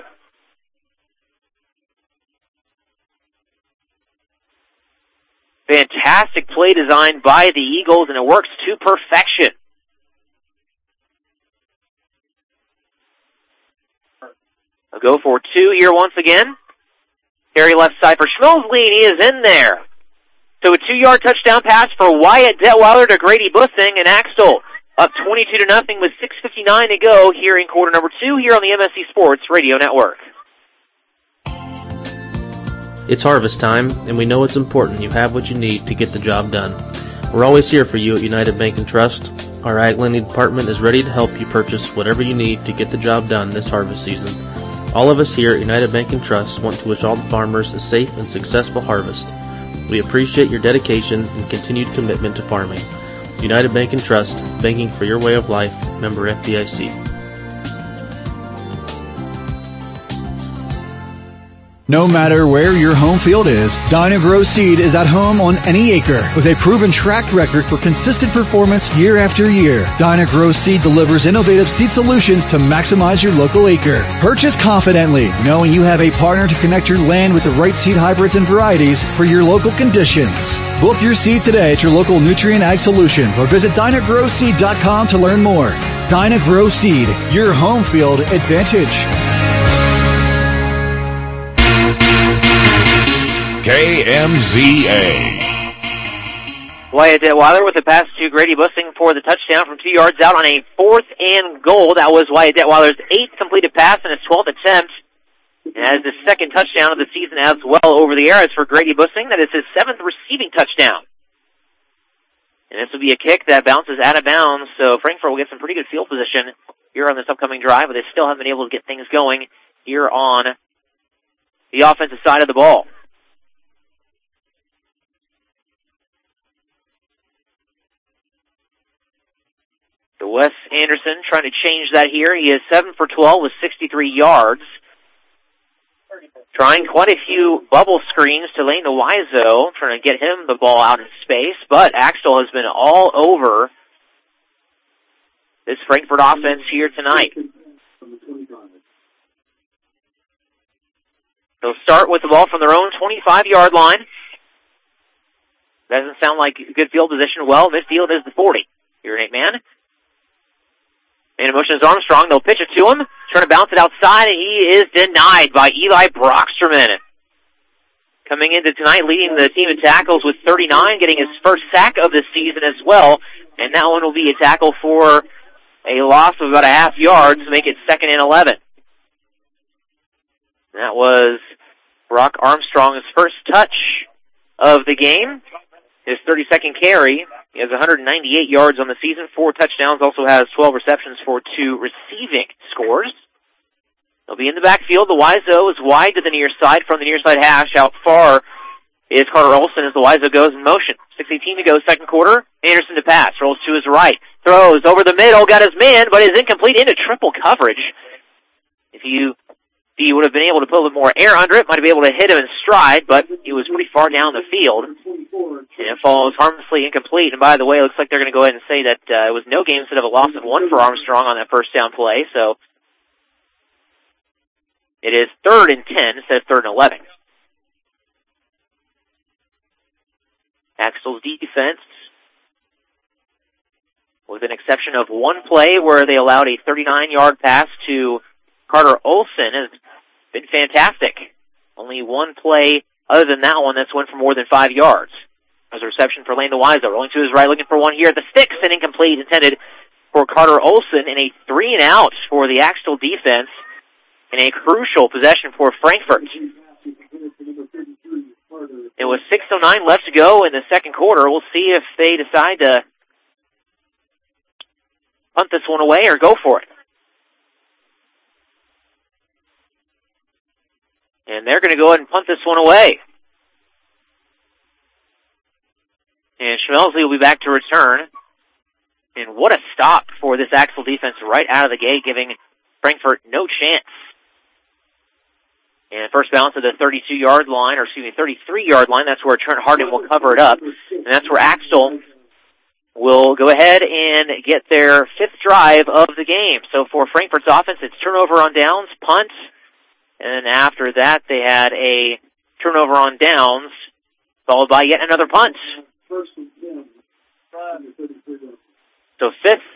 Fantastic play design by the Eagles, and it works to perfection. I'll go for two here once again. Carry left side for Schmelsley, and he is in there. So a two-yard touchdown pass for Wyatt Detweiler to Grady Bussing, and Axtell up twenty-two to nothing with six fifty-nine to go here in quarter number two here on the M S C Sports Radio Network. It's harvest time, and we know it's important you have what you need to get the job done. We're always here for you at United Bank and Trust. Our Ag Lending Department is ready to help you purchase whatever you need to get the job done this harvest season. All of us here at United Bank and Trust want to wish all the farmers a safe and successful harvest. We appreciate your dedication and continued commitment to farming. United Bank and Trust, banking for your way of life, member F D I C. No matter where your home field is, Dyna-Gro Seed is at home on any acre with a proven track record for consistent performance year after year. Dyna-Gro Seed delivers innovative seed solutions to maximize your local acre. Purchase confidently, knowing you have a partner to connect your land with the right seed hybrids and varieties for your local conditions. Book your seed today at your local Nutrient Ag Solutions or visit Dyna Grow Seed dot com to learn more. Dyna-Gro Seed, your home field advantage. K M Z A. Wyatt Detweiler with the pass to Grady Bussing for the touchdown from two yards out on a fourth and goal. That was Wyatt Detweiler's eighth completed pass and his twelfth attempt. And that is the second touchdown of the season as well over the air. As for Grady Bussing, that is his seventh receiving touchdown. And this will be a kick that bounces out of bounds, so Frankfort will get some pretty good field position here on this upcoming drive, but they still haven't been able to get things going here on the offensive side of the ball. So Wes Anderson trying to change that here. He is seven for twelve with sixty-three yards. Trying quite a few bubble screens to Lane Wiseau, trying to get him the ball out in space, but Axtell has been all over this Frankfort offense here tonight. They'll start with the ball from their own twenty-five-yard line. Doesn't sound like good field position. Well, midfield is the forty. Here in eight man. Man in motion is Armstrong. They'll pitch it to him. Trying to bounce it outside, and he is denied by Eli Brocksterman. Coming into tonight, leading the team in tackles with thirty-nine, getting his first sack of the season as well. And that one will be a tackle for a loss of about a half yard to make it second and eleven. That was Brock Armstrong's first touch of the game. His thirty-second carry. He has one hundred ninety-eight yards on the season, four touchdowns, also has twelve receptions for two receiving scores. He'll be in the backfield. The Wiseau is wide to the near side from the near side hash. Out far is Carter Olson as the Wiseau goes in motion. six eighteen to go, second quarter. Anderson to pass. Rolls to his right. Throws over the middle. Got his man, but is incomplete into triple coverage. If you he would have been able to put a little more air under it, might have been able to hit him in stride, but he was pretty far down the field. And it falls harmlessly incomplete. And by the way, it looks like they're going to go ahead and say that uh, it was no game instead of a loss of one for Armstrong on that first down play. So it is third and ten instead of third and eleven. Axtell's defense, with an exception of one play where they allowed a thirty-nine-yard pass to Carter Olson, has been fantastic. Only one play other than that one that's went for more than five yards. There's a reception for Lane the Wiseau, rolling to his right, looking for one here at the sticks, and incomplete, intended for Carter Olson, and a three and out for the Axtell defense, and a crucial possession for Frankfort. It was six oh nine left to go in the second quarter. We'll see if they decide to punt this one away or go for it. And they're going to go ahead and punt this one away. And Schmelzle will be back to return. And what a stop for this Axtell defense right out of the gate, giving Frankfort no chance. And first bounce at the thirty-two-yard line, or excuse me, thirty-three-yard line. That's where Trent Hardin will cover it up. And that's where Axtell will go ahead and get their fifth drive of the game. So for Frankfort's offense, it's turnover on downs, punt, and then after that, they had a turnover on downs, followed by yet another punt. So fifth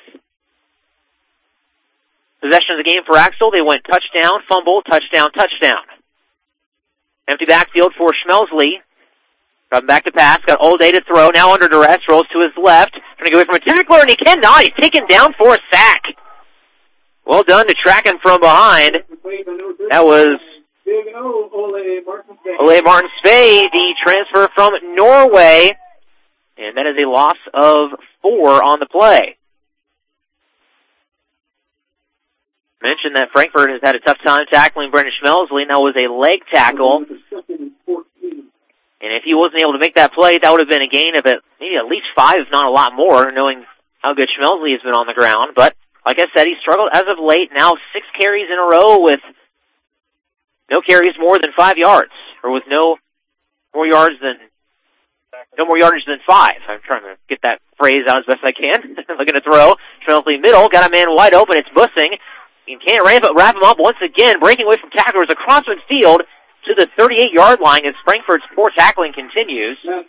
possession of the game for Axtell. They went touchdown, fumble, touchdown, touchdown. Empty backfield for Schmelzle. Got back to pass, got all day to throw, now under duress, rolls to his left, trying to get away from a tackler, and he cannot. He's taken down for a sack. Well done to track him from behind. That was Ole Martin Spey, the transfer from Norway. And that is a loss of four on the play. Mentioned that Frankfort has had a tough time tackling Brendan Schmelzle, and that was a leg tackle. And if he wasn't able to make that play, that would have been a gain of it, maybe at least five, if not a lot more, knowing how good Schmelzle has been on the ground. But like I said, he struggled as of late. Now six carries in a row with no carries more than five yards, or with no more yards than no more yardage than five. I'm trying to get that phrase out as best I can. Looking to throw. Schmelzle middle, got a man wide open. It's Bussing. You can't wrap, wrap him up once again, breaking away from tacklers across midfield to the thirty-eight-yard line as Frankfort's poor tackling continues. That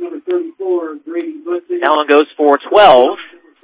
one goes for twelve.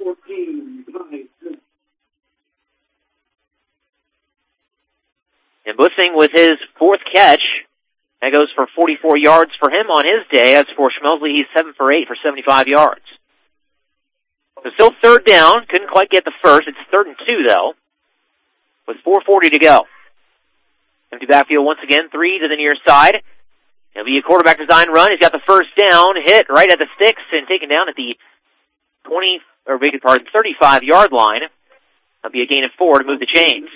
And Bussing with his fourth catch. That goes for forty-four yards for him on his day. As for Schmelzle, he's seven for eight for seventy-five yards. So still third down. Couldn't quite get the first. It's third and two, though, with four forty to go. Empty backfield once again, three to the near side. It'll be a quarterback design run. He's got the first down, hit right at the sticks, and taken down at the twenty, or beg your pardon, thirty-five-yard line. That'll be a gain of four to move the chains.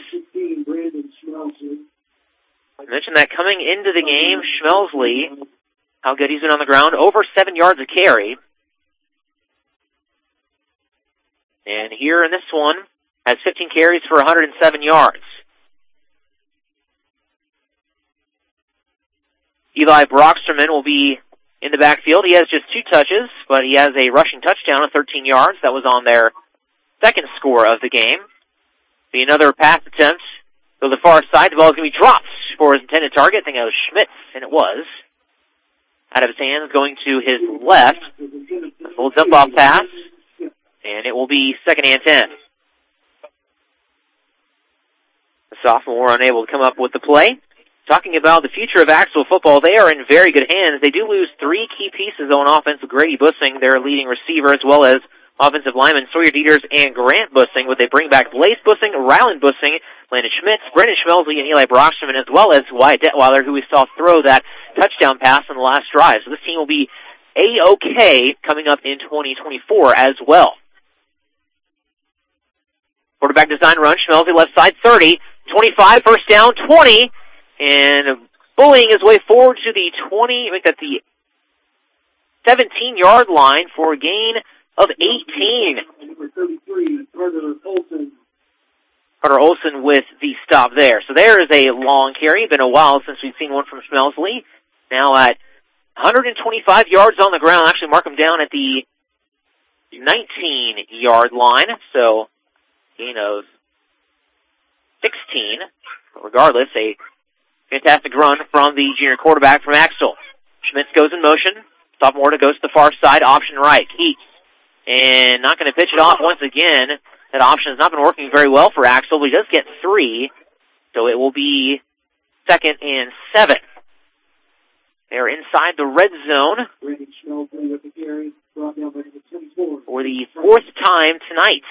I mentioned that coming into the game, Schmelzle, how good he's been on the ground, over seven yards a carry. And here in this one, has fifteen carries for one hundred seven yards. Eli Brocksterman will be in the backfield. He has just two touches, but he has a rushing touchdown of thirteen yards. That was on their second score of the game. Be another pass attempt. Go to the far side. The ball is going to be dropped for his intended target. I think it was Schmitz, and it was. out of his hands, going to his left. A full dump-off pass, and it will be second and ten. The sophomore unable to come up with the play. Talking about the future of Axtell football, they are in very good hands. They do lose three key pieces on offense with Grady Bussing, their leading receiver, as well as offensive linemen Sawyer Dieters and Grant Bussing, but they bring back Blaze Bussing, Ryland Bussing, Landon Schmitz, Brendan Schmelsley, and Eli Brockstrom, as well as Wyatt Detweiler, who we saw throw that touchdown pass on the last drive. So this team will be A-OK coming up in twenty twenty-four as well. Quarterback design run, Schmelsley left side, thirty, twenty-five, first down, twenty, and bullying his way forward to the twenty, I think that's the seventeen-yard line for a gain of eighteen. Number thirty-three, Carter Olson. Carter Olson with the stop there. So there is a long carry. Been a while since we've seen one from Schmelsley. Now at one hundred twenty-five yards on the ground. Actually mark him down at the nineteen-yard line. So gain of sixteen. But regardless, a fantastic run from the junior quarterback from Axtell. Schmitz goes in motion. Sophomore goes to the far side. Option right. Keats. And not going to pitch it off once again. That option has not been working very well for Axtell, but he does get three. So it will be second and seven. They're inside the red zone for the fourth time tonight.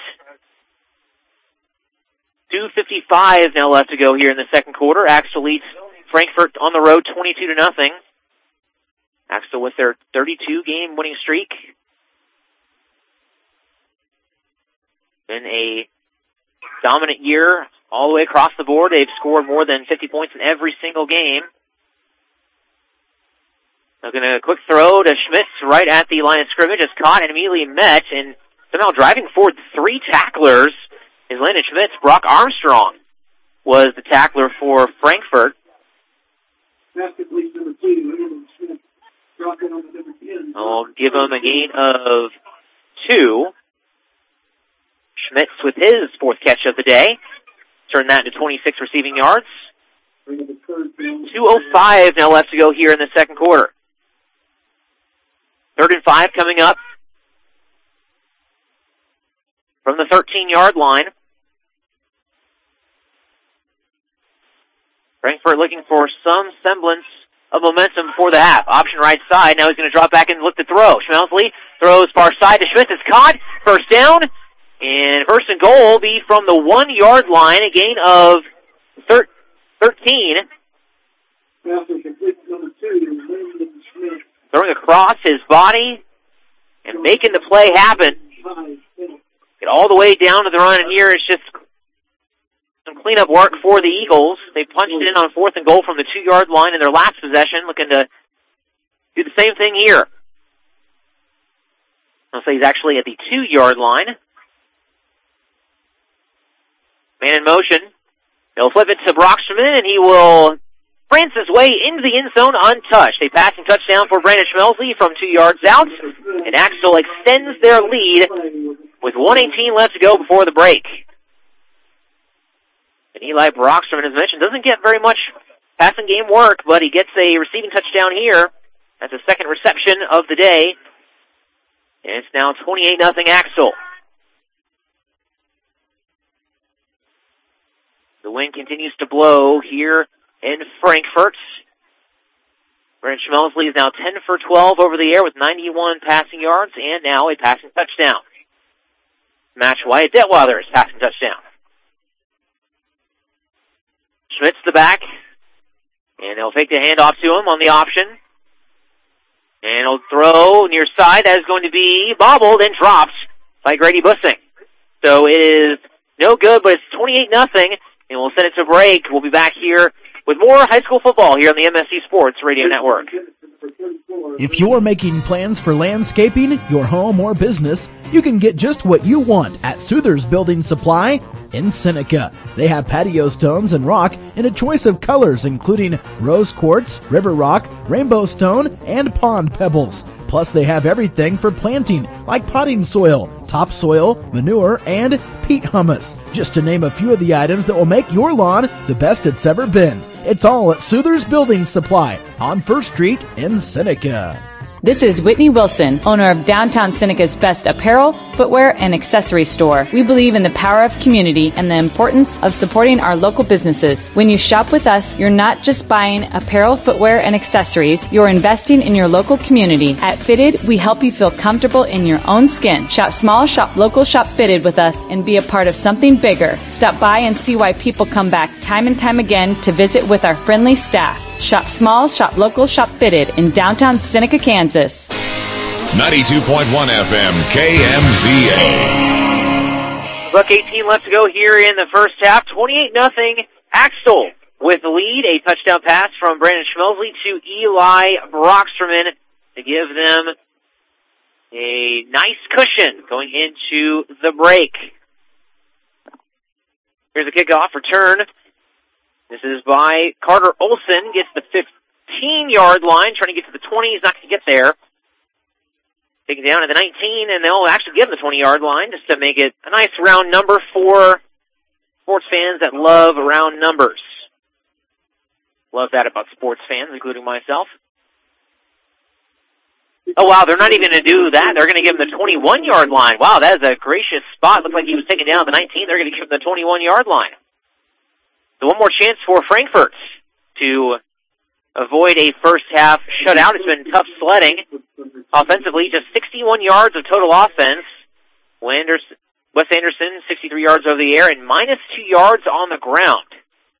two fifty-five now left to go here in the second quarter. Axtell leads Frankfort on the road twenty-two to nothing. Axtell with their thirty-two game winning streak. Been a dominant year all the way across the board. They've scored more than fifty points in every single game. Now going to quick throw to Schmitz right at the line of scrimmage. It's caught and immediately met, and somehow driving forward three tacklers is Landon Schmitz. Brock Armstrong was the tackler for Frankfort. I'll give him a gain of two. Schmitz with his fourth catch of the day. Turn that into twenty-six receiving yards. two oh five now left to go here in the second quarter. Third and five coming up from the thirteen-yard line. Frankfort looking for some semblance of momentum for the half. Option right side. Now he's going to drop back and look to throw. Schmelsley throws far side to Schmitz. It's caught. First down. And first and goal will be from the one-yard line, a gain of thir- thirteen. Throwing across his body and making the play happen. Get all the way down to the run, and here it's just some cleanup work for the Eagles. They punched it in on fourth and goal from the two-yard line in their last possession, looking to do the same thing here. I'll say he's actually at the two-yard line. Man in motion. They'll flip it to Brockstrom, and he will prance his way into the end zone untouched. A passing touchdown for Brandon Schmelsley from two yards out, and Axtell extends their lead with one eighteen left to go before the break. And Eli Brockstrom, as mentioned, doesn't get very much passing game work, but he gets a receiving touchdown here. That's the second reception of the day. And it's now twenty-eight nothing Axtell. The wind continues to blow here in Frankfort. Brandon Schmelsley is now ten for twelve over the air with ninety-one passing yards and now a passing touchdown. Match Wyatt Detweiler's passing touchdown. Schmitz the back, and they'll fake the handoff to him on the option. And he'll throw near side. That is going to be bobbled and dropped by Grady Bussing. So it is no good, but it's twenty-eight nothing. And we'll send it to break. We'll be back here with more high school football here on the M S C Sports Radio Network. If you're making plans for landscaping, your home, or business, you can get just what you want at Souther's Building Supply in Seneca. They have patio stones and rock in a choice of colors including rose quartz, river rock, rainbow stone, and pond pebbles. Plus, they have everything for planting, like potting soil, topsoil, manure, and peat humus. just to name a few of the items that will make your lawn the best it's ever been. It's all at Souther's Building Supply on First Street in Seneca. This is Whitney Wilson, owner of Downtown Seneca's best apparel, footwear, and accessory store. We believe in the power of community and the importance of supporting our local businesses. When you shop with us, you're not just buying apparel, footwear, and accessories, you're investing in your local community. At Fitted, we help you feel comfortable in your own skin. Shop small, shop local, shop Fitted with us, and be a part of something bigger. Stop by and see why people come back time and time again to visit with our friendly staff. Shop small, shop local, shop Fitted in downtown Seneca, Kansas. ninety-two point one F M, K M Z A. Buck eighteen left to go here in the first half. twenty-eight nothing. Axtell with the lead. A touchdown pass from Brandon Schmelsley to Eli Brocksterman to give them a nice cushion going into the break. Here's a kickoff return. This is by Carter Olson. Gets the fifteen-yard line, trying to get to the twenty. He's not going to get there. Taken down at the nineteen, and they'll actually give him the twenty-yard line just to make it a nice round number for sports fans that love round numbers. Love that about sports fans, including myself. Oh, wow, they're not even going to do that. They're going to give him the twenty-one-yard line. Wow, that is a gracious spot. Looks like he was taken down at the nineteen. They're going to give him the twenty-one-yard line. So one more chance for Frankfurt to avoid a first-half shutout. It's been tough sledding. Offensively, just sixty-one yards of total offense. Wes Anderson, sixty-three yards over the air, and minus two yards on the ground.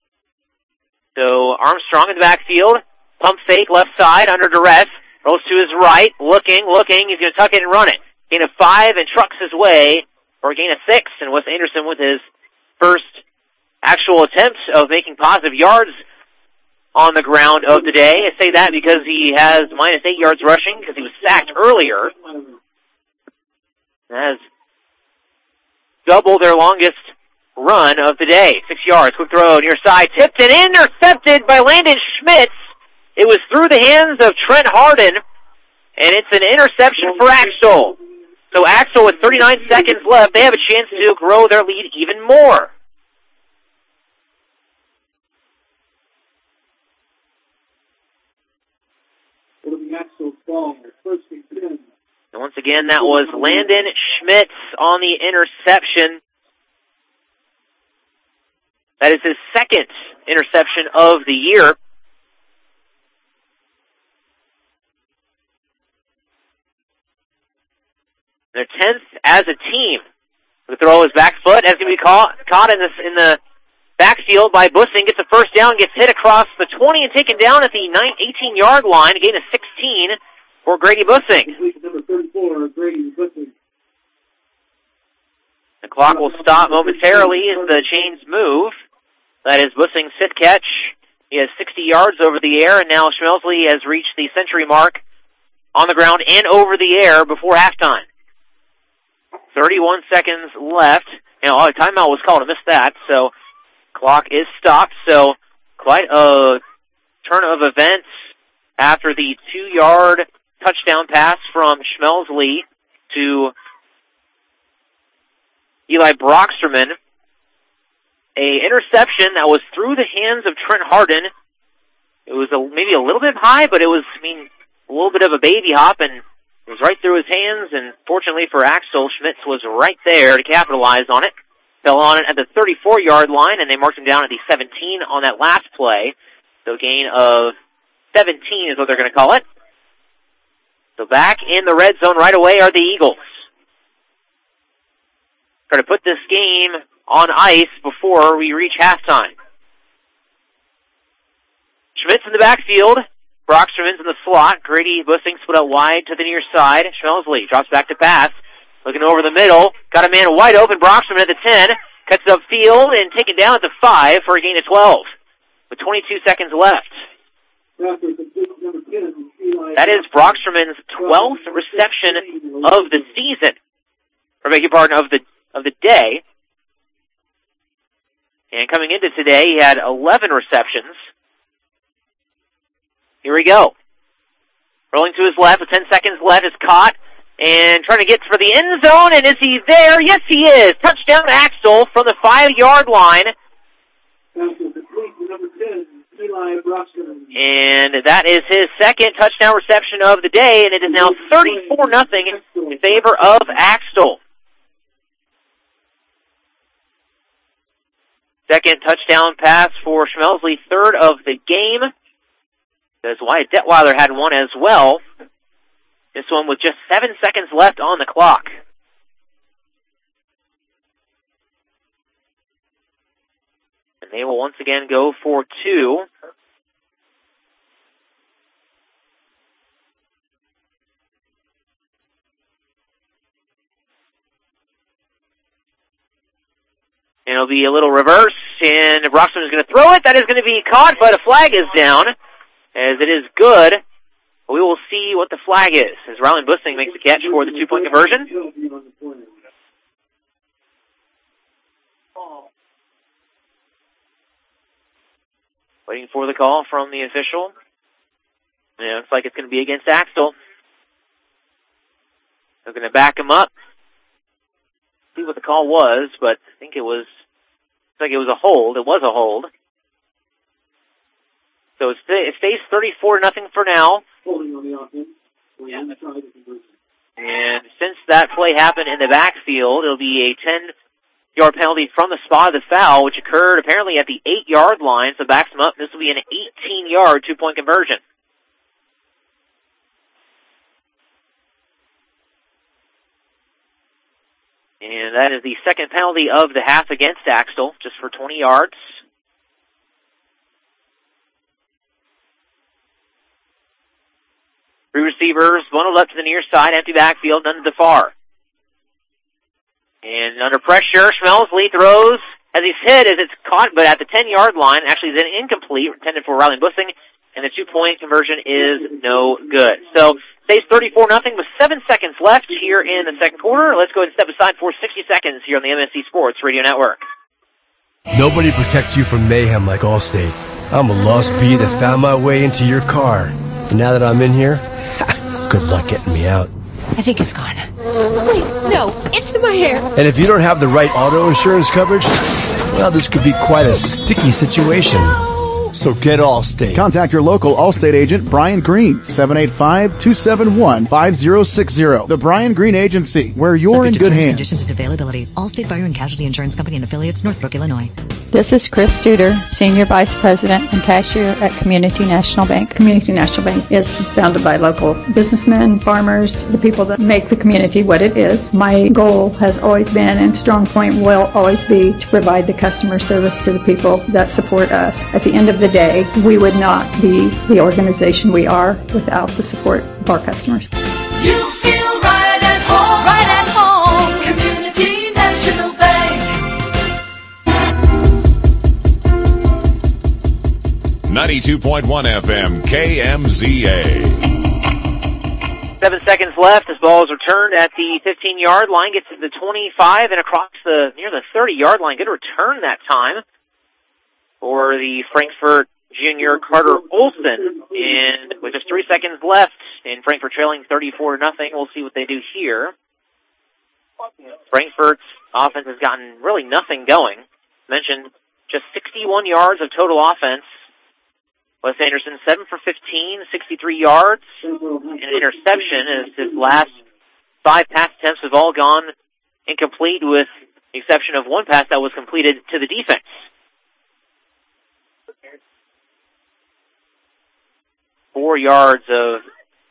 So Armstrong in the backfield. Pump fake, left side, under duress. Rolls to his right, looking, looking. He's going to tuck it and run it. Gain of five and trucks his way for a gain of six. And Wes Anderson with his first actual attempts of making positive yards on the ground of the day. I say that because he has minus eight yards rushing because he was sacked earlier. Has double their longest run of the day. Six yards, quick throw near side, tipped and intercepted by Landon Schmitz. It was through the hands of Trent Harden, and it's an interception for Axtell. So Axtell with thirty-nine seconds left, they have a chance to grow their lead even more. And once again, that was Landon Schmitz on the interception. That is his second interception of the year. Their tenth as a team. The throw is back foot. That's going to be caught, caught in, this, in the backfield by Bussing. Gets a first down, gets hit across the twenty and taken down at the eighteen-yard line. A gain of sixteen for Grady Bussing. Number thirty-four, Grady Bussing. The clock will stop momentarily as the chains move. That is Bussing's fifth catch. He has sixty yards over the air, and now Schmelsley has reached the century mark on the ground and over the air before halftime. thirty-one seconds left. You know, a timeout was called. I missed that, so clock is stopped. So quite a turn of events after the two-yard touchdown pass from Schmelsley to Eli Brocksterman. A interception that was through the hands of Trent Harden. It was a, maybe a little bit high, but it was, I mean, a little bit of a baby hop, and it was right through his hands, and fortunately for Axtell, Schmitz was right there to capitalize on it. Fell on it at the thirty-four-yard line, and they marked him down at the seventeen on that last play. So a gain of seventeen is what they're going to call it. So back in the red zone right away are the Eagles. Try to put this game on ice before we reach halftime. Schmitz in the backfield. Brocksterman's in the slot. Grady Bussing split out wide to the near side. Schmelsley drops back to pass. Looking over the middle. Got a man wide open. Brocksterman at the ten. Cuts it upfield and taken down at the five for a gain of twelve. With twenty-two seconds left. That is Brocksterman's twelfth reception of the season. Or beg your pardon, of the of the day. And coming into today, he had eleven receptions. Here we go. Rolling to his left with ten seconds left. Is caught and trying to get for the end zone, and is he there? Yes, he is. Touchdown Axtell from the five-yard line. And that is his second touchdown reception of the day, and it is now thirty-four nothing in favor of Axtell. Second touchdown pass for Schmelsley, third of the game. As Wyatt Detweiler had one as well. This one with just seven seconds left on the clock. And they will once again go for two. And it'll be a little reverse, and Broxton is going to throw it. That is going to be caught, but a flag is down, as it is good. We will see what the flag is, as Ryland Bussing makes the catch for the two-point conversion. Waiting for the call from the official. And it looks like it's going to be against Axtell. They're going to back him up. See what the call was, but I think it was, looks like it was a hold. It was a hold. So it stays thirty-four nothing for now. Yeah. And since that play happened in the backfield, it'll be a ten-yard penalty from the spot of the foul, which occurred apparently at the eight-yard line, so backs him up. This will be an eighteen-yard two-point conversion. And that is the second penalty of the half against Axtell, just for twenty yards. Three receivers bundled up to the near side, empty backfield, none to the far. And under pressure, Schmelsley throws as he's hit, as it's caught, but at the ten-yard line, actually is an incomplete, intended for Ryland Bussing, and the two-point conversion is no good. So, stays thirty-four nothing with seven seconds left here in the second quarter. Let's go ahead and step aside for sixty seconds here on the M S C Sports Radio Network. Nobody protects you from mayhem like Allstate. I'm a lost bee that found my way into your car. And now that I'm in here, good luck getting me out. I think it's gone. Wait, no, it's in my hair. And if you don't have the right auto insurance coverage, well, this could be quite a sticky situation. So get Allstate. Contact your local Allstate agent, Brian Green, seven eight five, two seven one, five zero six zero. The Brian Green Agency, where you're in good hands. Conditions and availability. Allstate Fire and Casualty Insurance Company and affiliates, Northbrook, Illinois. This is Chris Studer, Senior Vice President and Cashier at Community National Bank. Community National Bank is founded by local businessmen, farmers, the people that make the community what it is. My goal has always been, and strong point will always be, to provide the customer service to the people that support us. At the end of the day, we would not be the organization we are without the support of our customers. You feel right at home, right at home. Community National Bank. ninety-two point one F M, K M Z A. Seven seconds left. This ball is returned at the fifteen-yard line, gets to the twenty-five and across the near the thirty-yard line. Good return that time for the Frankfort junior Carter Olson. And with just three seconds left, and Frankfort trailing thirty-four nothing, we'll see what they do here. Frankfort's offense has gotten really nothing going. Mentioned just sixty-one yards of total offense. Wes Anderson, seven for fifteen, sixty-three yards, and an interception, as his last five pass attempts have all gone incomplete, with the exception of one pass that was completed to the defense. Four yards of,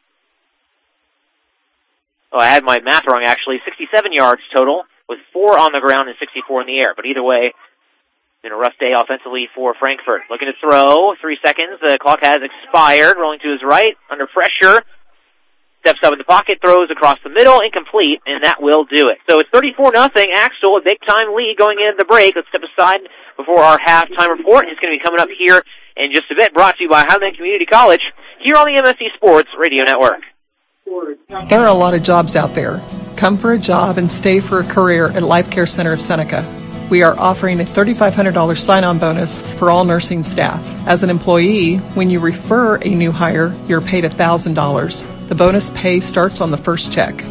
oh, I had my math wrong, actually. sixty-seven yards total, with four on the ground and sixty-four in the air. But either way, it's been a rough day offensively for Frankfort. Looking to throw, three seconds. The clock has expired. Rolling to his right, under pressure. Steps up in the pocket, throws across the middle, incomplete, and that will do it. So it's thirty-four nothing. Axtell, a big-time lead going into the break. Let's step aside before our halftime report. It's going to be coming up here in just a bit, brought to you by Highland Community College, here on the M S C Sports Radio Network. There are a lot of jobs out there. Come for a job and stay for a career at Life Care Center of Seneca. We are offering a thirty-five hundred dollars sign-on bonus for all nursing staff. As an employee, when you refer a new hire, you're paid one thousand dollars. The bonus pay starts on the first check.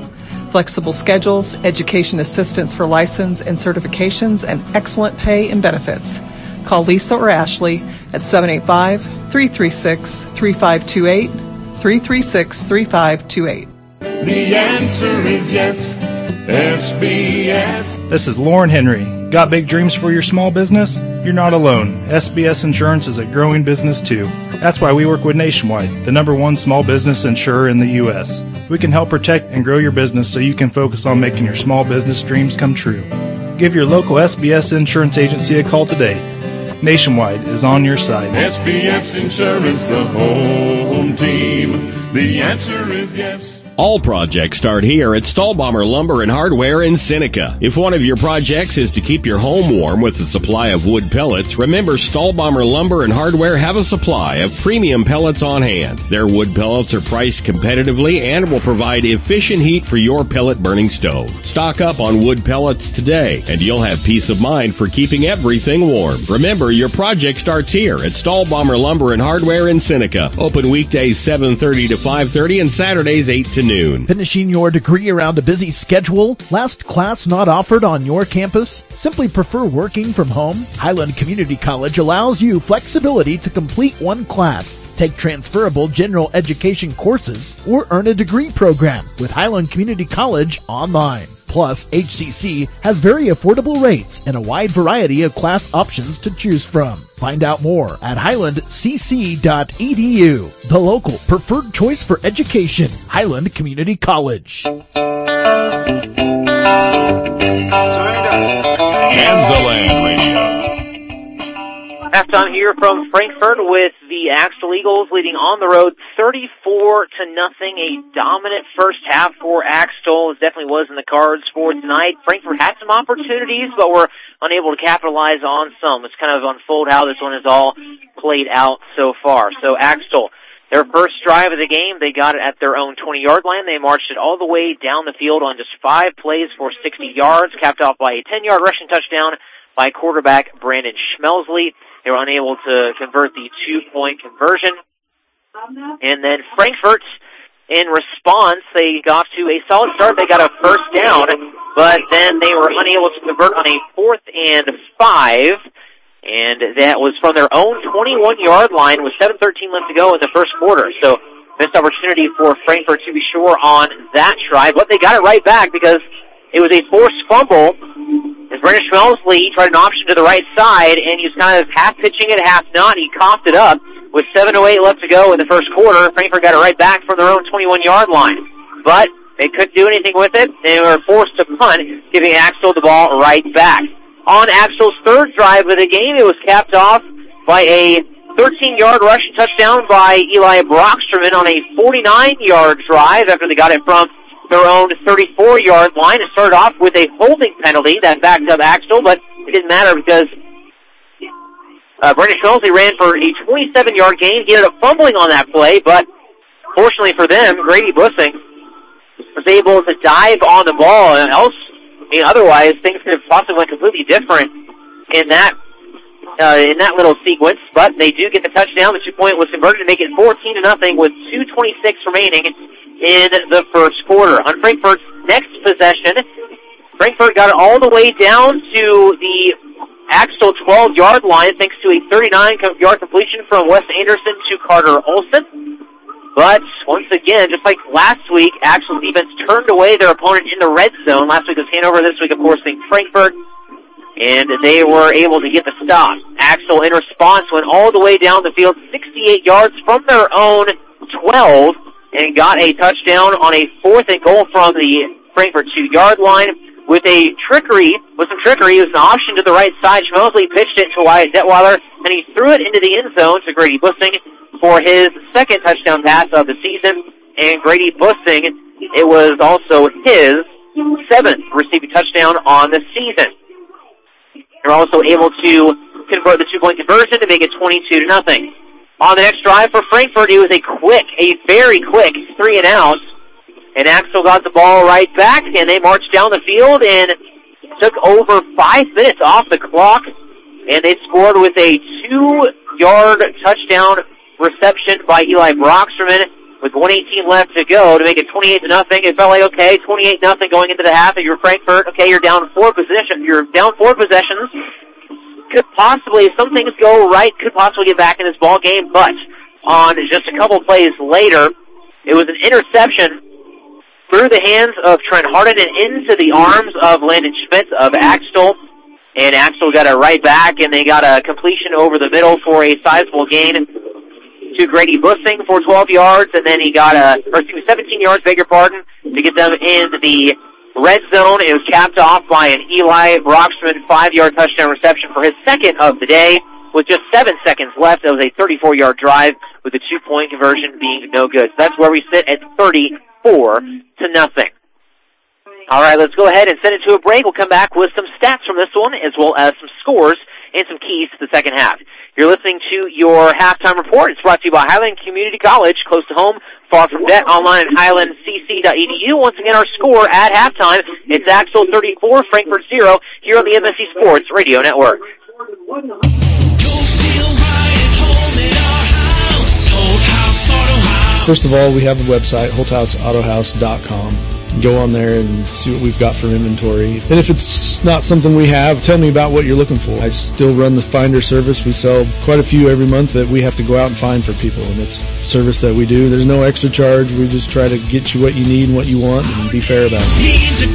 flexible schedules, education assistance for license and certifications, and excellent pay and benefits. Call Lisa or Ashley at seven eight five, three three six, three five two eight, three three six, three five two eight. The answer is yes, S B S. This is Lauren Henry. Got big dreams for your small business? You're not alone. S B S Insurance is a growing business too. That's why we work with Nationwide, the number one small business insurer in the U S We can help protect and grow your business so you can focus on making your small business dreams come true. Give your local S B S Insurance agency a call today. Nationwide is on your side. S B S Insurance, the home team. The answer is yes. All projects start here at Stahlbommer Lumber and Hardware in Seneca. If one of your projects is to keep your home warm with a supply of wood pellets, remember Stahlbommer Lumber and Hardware have a supply of premium pellets on hand. Their wood pellets are priced competitively and will provide efficient heat for your pellet burning stove. Stock up on wood pellets today, and you'll have peace of mind for keeping everything warm. Remember, your project starts here at Stahlbommer Lumber and Hardware in Seneca. Open weekdays seven thirty to five thirty and Saturdays eight to noon. Finishing your degree around a busy schedule? Last class not offered on your campus? Simply prefer working from home? Highland Community College allows you flexibility to complete one class, take transferable general education courses, or earn a degree program with Highland Community College online. Plus, H C C has very affordable rates and a wide variety of class options to choose from. Find out more at highland c c dot e d u, the local preferred choice for education, Highland Community College. Anzaland Radio. Halftime here from Frankfort with the Axtell Eagles leading on the road thirty-four to nothing. A dominant first half for Axtell. It definitely was in the cards for tonight. Frankfort had some opportunities, but were unable to capitalize on some. It's kind of unfold how this one has all played out so far. So Axtell, their first drive of the game, they got it at their own twenty-yard line. They marched it all the way down the field on just five plays for sixty yards, capped off by a ten-yard rushing touchdown by quarterback Brandon Schmelsley. They were unable to convert the two-point conversion. And then Frankfort, in response, they got to a solid start. They got a first down, but then they were unable to convert on a fourth and five. And that was from their own twenty-one-yard line with seven thirteen left to go in the first quarter. So missed opportunity for Frankfort to be sure on that try. But they got it right back because it was a forced fumble. As Brandon Schmelsley tried an option to the right side, and he was kind of half pitching it, half not. He coughed it up with seven oh eight left to go in the first quarter. Frankfort got it right back from their own twenty-one-yard line. But they couldn't do anything with it. They were forced to punt, giving Axtell the ball right back. On Axtell's third drive of the game, it was capped off by a thirteen-yard rushing touchdown by Eli Brockstrom on a forty-nine-yard drive after they got it from their own thirty-four-yard line. It started off with a holding penalty that backed up Axtell, but it didn't matter because uh, Brandon Schmelsley ran for a twenty-seven-yard gain. He ended up fumbling on that play, but fortunately for them, Grady Bussing was able to dive on the ball. And else, I mean, otherwise, things could have possibly went completely different in that uh, in that little sequence. But they do get the touchdown. The two-point was converted to make it fourteen to nothing with two twenty-six remaining in the first quarter. On Frankfort's next possession, Frankfort got it all the way down to the Axtell twelve-yard line thanks to a thirty-nine-yard completion from Wes Anderson to Carter Olson. But once again, just like last week, Axtell's defense turned away their opponent in the red zone. Last week was Hanover. This week, of course, being Frankfort. And they were able to get the stop. Axtell, in response, went all the way down the field, sixty-eight yards from their own twelve, and got a touchdown on a fourth and goal from the Frankfort two-yard line with a trickery, with some trickery. It was an option to the right side. Schmelsley pitched it to Wyatt Detweiler, and he threw it into the end zone to Grady Bussing for his second touchdown pass of the season. And Grady Bussing, it was also his seventh receiving touchdown on the season. They're also able to convert the two-point conversion to make it twenty-two to nothing. On the next drive for Frankfort, it was a quick, a very quick three and out. And Axtell got the ball right back, and they marched down the field and took over five minutes off the clock. And they scored with a two-yard touchdown reception by Eli Brockstrom. with one eighteen left to go to make it twenty-eight to nothing. It felt like, okay, twenty-eight nothing going into the half. If you're Frankfort, okay, you're down four possessions. You're down four possessions. Could possibly, if some things go right, could possibly get back in this ball game. But on just a couple plays later, it was an interception through the hands of Trent Harden and into the arms of Landon Schmidt of Axtell. And Axtell got it right back, and they got a completion over the middle for a sizable gain to Grady Bussing for twelve yards, and then he got a, or excuse me, seventeen yards, beg your pardon, to get them in the red zone. It was capped off by an Eli Broxman five-yard touchdown reception for his second of the day. With just seven seconds left, it was a thirty-four-yard drive with the two-point conversion being no good. So that's where we sit at thirty-four to nothing. All right, let's go ahead and send it to a break. We'll come back with some stats from this one, as well as some scores and some keys to the second half. You're listening to your halftime report. It's brought to you by Highland Community College, close to home, far from debt, online at highland c c dot e d u. Once again, our score at halftime, it's Axtell thirty-four, Frankfort zero, here on the M S C Sports Radio Network. First of all, we have a website, holt house auto house dot com. Go on there and see what we've got for inventory. And if it's not something we have, tell me about what you're looking for. I still run the finder service. We sell quite a few every month that we have to go out and find for people, and it's a service that we do. There's no extra charge. We just try to get you what you need and what you want and be fair about it.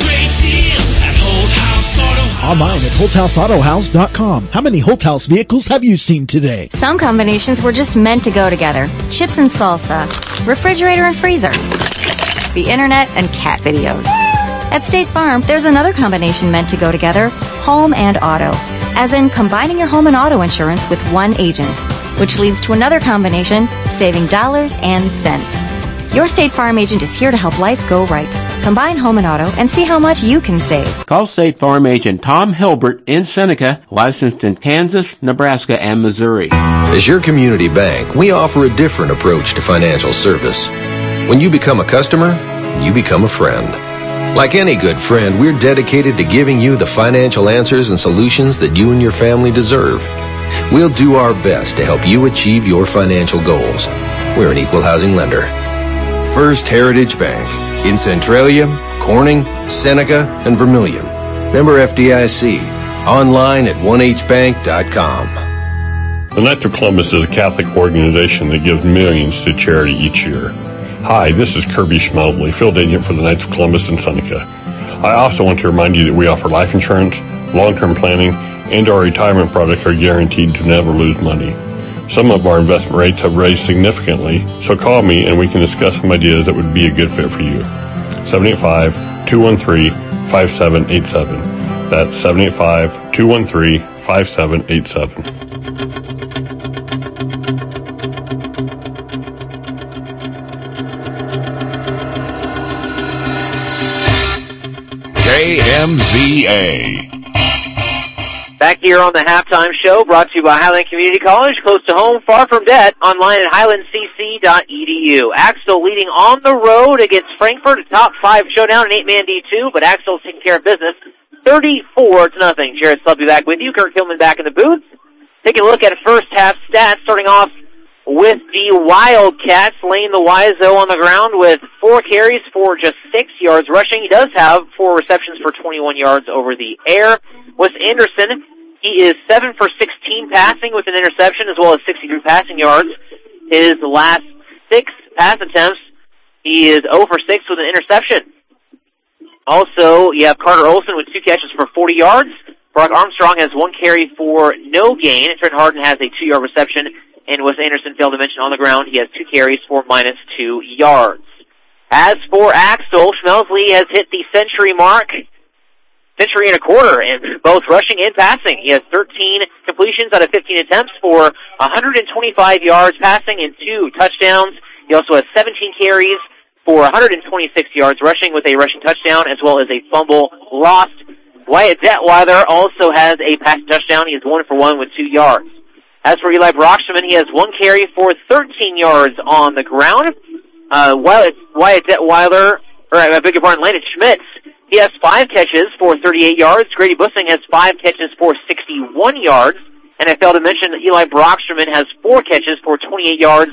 Online at holt house auto house dot com. How many Holt House vehicles have you seen today? Some combinations were just meant to go together. Chips and salsa, refrigerator and freezer, the internet and cat videos. At State Farm, there's another combination meant to go together, home and auto, as in combining your home and auto insurance with one agent, which leads to another combination, saving dollars and cents. Your State Farm agent is here to help life go right. Combine home and auto and see how much you can save. Call State Farm agent Tom Hilbert in Seneca, licensed in Kansas, Nebraska, and Missouri. As your community bank, we offer a different approach to financial service. When you become a customer, you become a friend. Like any good friend, we're dedicated to giving you the financial answers and solutions that you and your family deserve. We'll do our best to help you achieve your financial goals. We're an equal housing lender. First Heritage Bank in Centralia, Corning, Seneca, and Vermilion. Member F D I C. Online at one h bank dot com. The Knights of Columbus is a Catholic organization that gives millions to charity each year. Hi, this is Kirby Schmelzley, field agent for the Knights of Columbus in Seneca. I also want to remind you that we offer life insurance, long-term planning, and our retirement products are guaranteed to never lose money. Some of our investment rates have raised significantly, so call me and we can discuss some ideas that would be a good fit for you. seven eight five, two one three, five seven eight seven. That's seven eight five, two one three, five seven eight seven. K M Z A. Back here on the halftime show, brought to you by Highland Community College, close to home, far from debt, online at highland c c dot e d u. Axtell leading on the road against Frankfort, a top five showdown, an eight-man D two, but Axtell's taking care of business, thirty-four to nothing. Jared Slubby back with you, Kurt Hillman back in the booth. Taking a look at first half stats, starting off with the Wildcats, laying the Wiseau on the ground with four carries for just six yards rushing. He does have four receptions for twenty-one yards over the air. Wes Anderson, he is seven for sixteen passing with an interception as well as sixty-three passing yards. His last six pass attempts, he is zero for six with an interception. Also, you have Carter Olson with two catches for forty yards. Brock Armstrong has one carry for no gain. Trent Harden has a two-yard reception. And Wes Anderson failed to mention on the ground, he has two carries for minus two yards. As for Axtell, Schmelzley has hit the century mark. Century and a quarter in both rushing and passing. He has thirteen completions out of fifteen attempts for one hundred twenty-five yards passing and two touchdowns. He also has seventeen carries for one hundred twenty-six yards rushing with a rushing touchdown as well as a fumble lost. Wyatt Detweiler also has a passing touchdown. He is one for one with two yards. As for Eli Broxman, he has one carry for thirteen yards on the ground. Uh, Wyatt, Wyatt Detweiler, or I beg your pardon, Landon Schmitz, he has five catches for thirty-eight yards. Grady Bussing has five catches for sixty-one yards. And I failed to mention that Eli Broxman has four catches for twenty-eight yards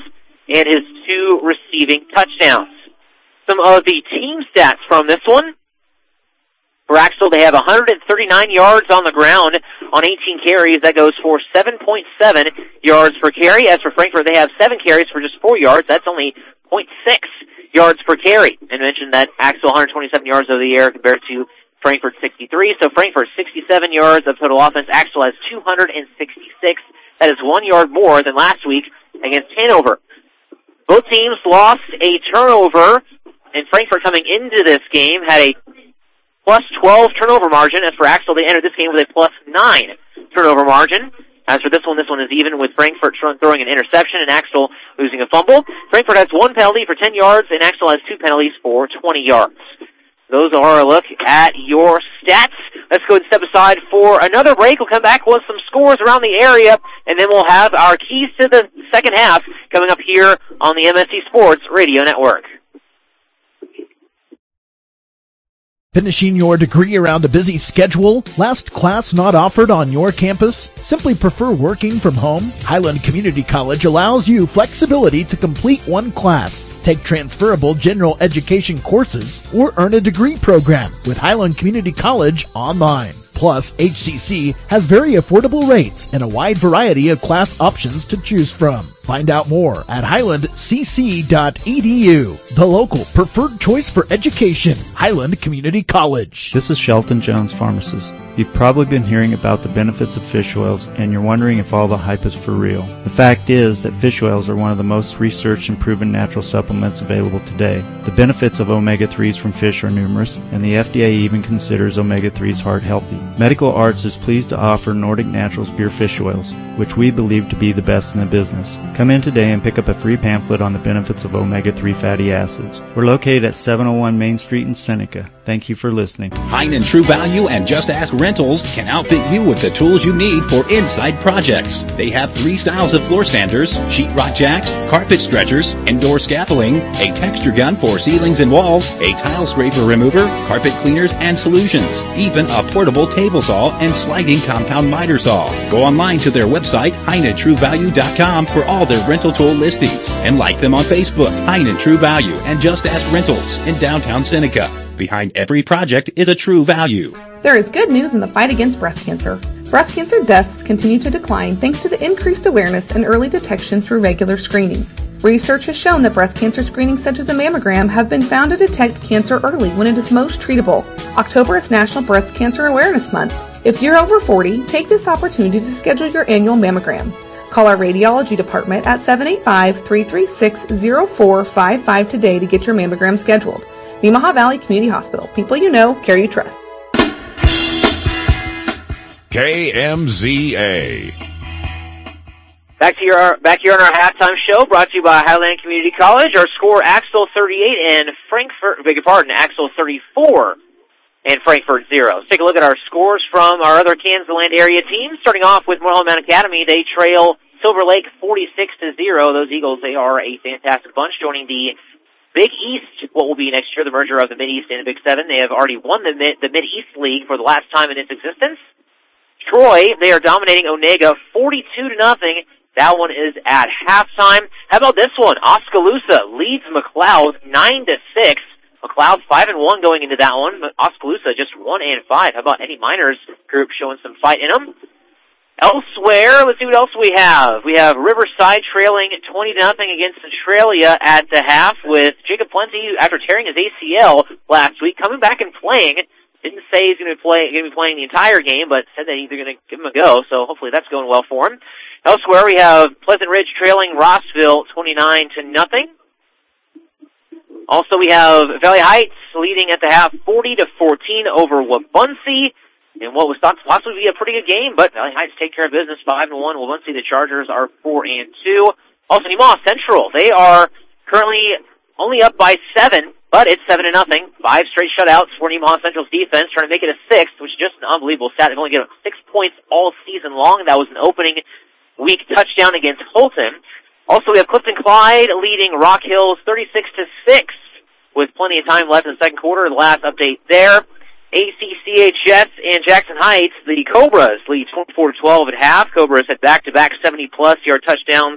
and his two receiving touchdowns. Some of the team stats from this one. For Axtell, they have one hundred thirty-nine yards on the ground on eighteen carries. That goes for seven point seven yards per carry. As for Frankfort, they have seven carries for just four yards. That's only zero point six yards per carry. And mentioned that Axtell one hundred twenty-seven yards over the air compared to Frankfort sixty-three. So Frankfort sixty-seven yards of total offense. Axtell has two hundred sixty-six. That is one yard more than last week against Hanover. Both teams lost a turnover, and Frankfort coming into this game had a plus twelve turnover margin. As for Axtell, they entered this game with a plus nine turnover margin. As for this one, this one is even with Frankfort throwing an interception and Axtell losing a fumble. Frankfort has one penalty for ten yards, and Axtell has two penalties for twenty yards. Those are a look at your stats. Let's go and step aside for another break. We'll come back with some scores around the area, and then we'll have our keys to the second half coming up here on the M S C Sports Radio Network. Finishing your degree around a busy schedule? Last class not offered on your campus? Simply prefer working from home? Highland Community College allows you flexibility to complete one class, take transferable general education courses, or earn a degree program with Highland Community College online. Plus, H C C has very affordable rates and a wide variety of class options to choose from. Find out more at highland c c dot e d u. The local preferred choice for education, Highland Community College. This is Shelton Jones, pharmacist. You've probably been hearing about the benefits of fish oils, and you're wondering if all the hype is for real. The fact is that fish oils are one of the most researched and proven natural supplements available today. The benefits of omega threes from fish are numerous, and the F D A even considers omega threes heart healthy. Medical Arts is pleased to offer Nordic Naturals pure fish oils, which we believe to be the best in the business. Come in today and pick up a free pamphlet on the benefits of omega three fatty acids. We're located at seven oh one Main Street in Seneca. Thank you for listening. Hein and True Value and Just Ask Rentals can outfit you with the tools you need for inside projects. They have three styles of floor sanders, sheetrock jacks, carpet stretchers, indoor scaffolding, a texture gun for ceilings and walls, a tile scraper remover, carpet cleaners, and solutions, even a portable table saw and sliding compound miter saw. Go online to their website, hein and true value dot com, for all their rental tool listings, and like them on Facebook, Hein and True Value and Just Ask Rentals in downtown Seneca. Behind every project is a True Value. There is good news in the fight against breast cancer. Breast cancer deaths continue to decline thanks to the increased awareness and early detection through regular screenings. Research has shown that breast cancer screening such as a mammogram have been found to detect cancer early when it is most treatable. October is National Breast Cancer Awareness Month. If you're over forty, take this opportunity to schedule your annual mammogram. Call our radiology department at seven eight five, three three six, zero four five five today to get your mammogram scheduled. Nemaha Valley Community Hospital. People you know, care you trust. K M Z A. Back to your back here on our halftime show, brought to you by Highland Community College. Our score: Axtell thirty-eight and Frankfort. Beg your pardon, Axtell thirty-four and Frankfort zero. Let's take a look at our scores from our other Kansas-Land area teams. Starting off with Moreland Mountain Academy, they trail Silver Lake forty-six to zero. Those Eagles, they are a fantastic bunch, joining the Big East, what will be next year, the merger of the Mid-East and the Big Seven. They have already won the Mid, the Mid-East League for the last time in its existence. Troy, they are dominating Onega forty-two to nothing. That one is at halftime. How about this one? Oskaloosa leads McLeod nine to six. McLeod five and one going into that one, but Oskaloosa just one and five. How about Eddie Miner's group showing some fight in them? Elsewhere, let's see what else we have. We have Riverside trailing twenty to nothing against Centralia at the half, with Jacob Plenty, after tearing his A C L last week, coming back and playing. Didn't say he's going to play, going to be playing the entire game, but said that he's going to give him a go. So hopefully that's going well for him. Elsewhere, we have Pleasant Ridge trailing Rossville twenty-nine to nothing. Also, we have Valley Heights leading at the half forty to fourteen over Wabaunsee. And what was thought to possibly be a pretty good game, but Valley Heights take care of business five and one. Wabaunsee, the Chargers, are four and two. Also, Nemaha Central, they are currently only up by seven, but it's seven to nothing. Five straight shutouts for Nemaha Central's defense, trying to make it a sixth, which is just an unbelievable stat. They've only given six points all season long. That was an opening week touchdown against Holton. Also, we have Clifton Clyde leading Rock Hills thirty-six to six, with plenty of time left in the second quarter. The last update there. A C C H S and Jackson Heights, the Cobras lead twenty-four to twelve at half. Cobras had back-to-back seventy-plus yard touchdowns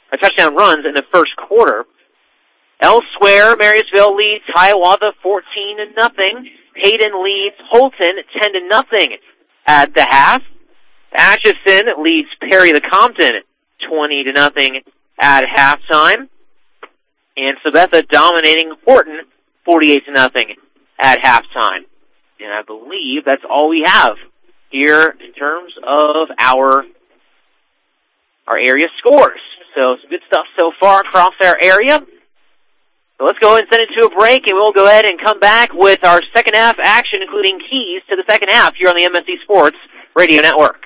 or touchdown runs in the first quarter. Elsewhere, Marysville leads Hiawatha fourteen to nothing. Hayden leads Holton ten to nothing at the half. Atchison leads Perry the Compton twenty to nothing at halftime. And Sabetha dominating Horton forty-eight to nothing at halftime. And I believe that's all we have here in terms of our our area scores. So some good stuff so far across our area. So let's go ahead and send it to a break, and we'll go ahead and come back with our second half action, including keys to the second half here on the M S C Sports Radio Network.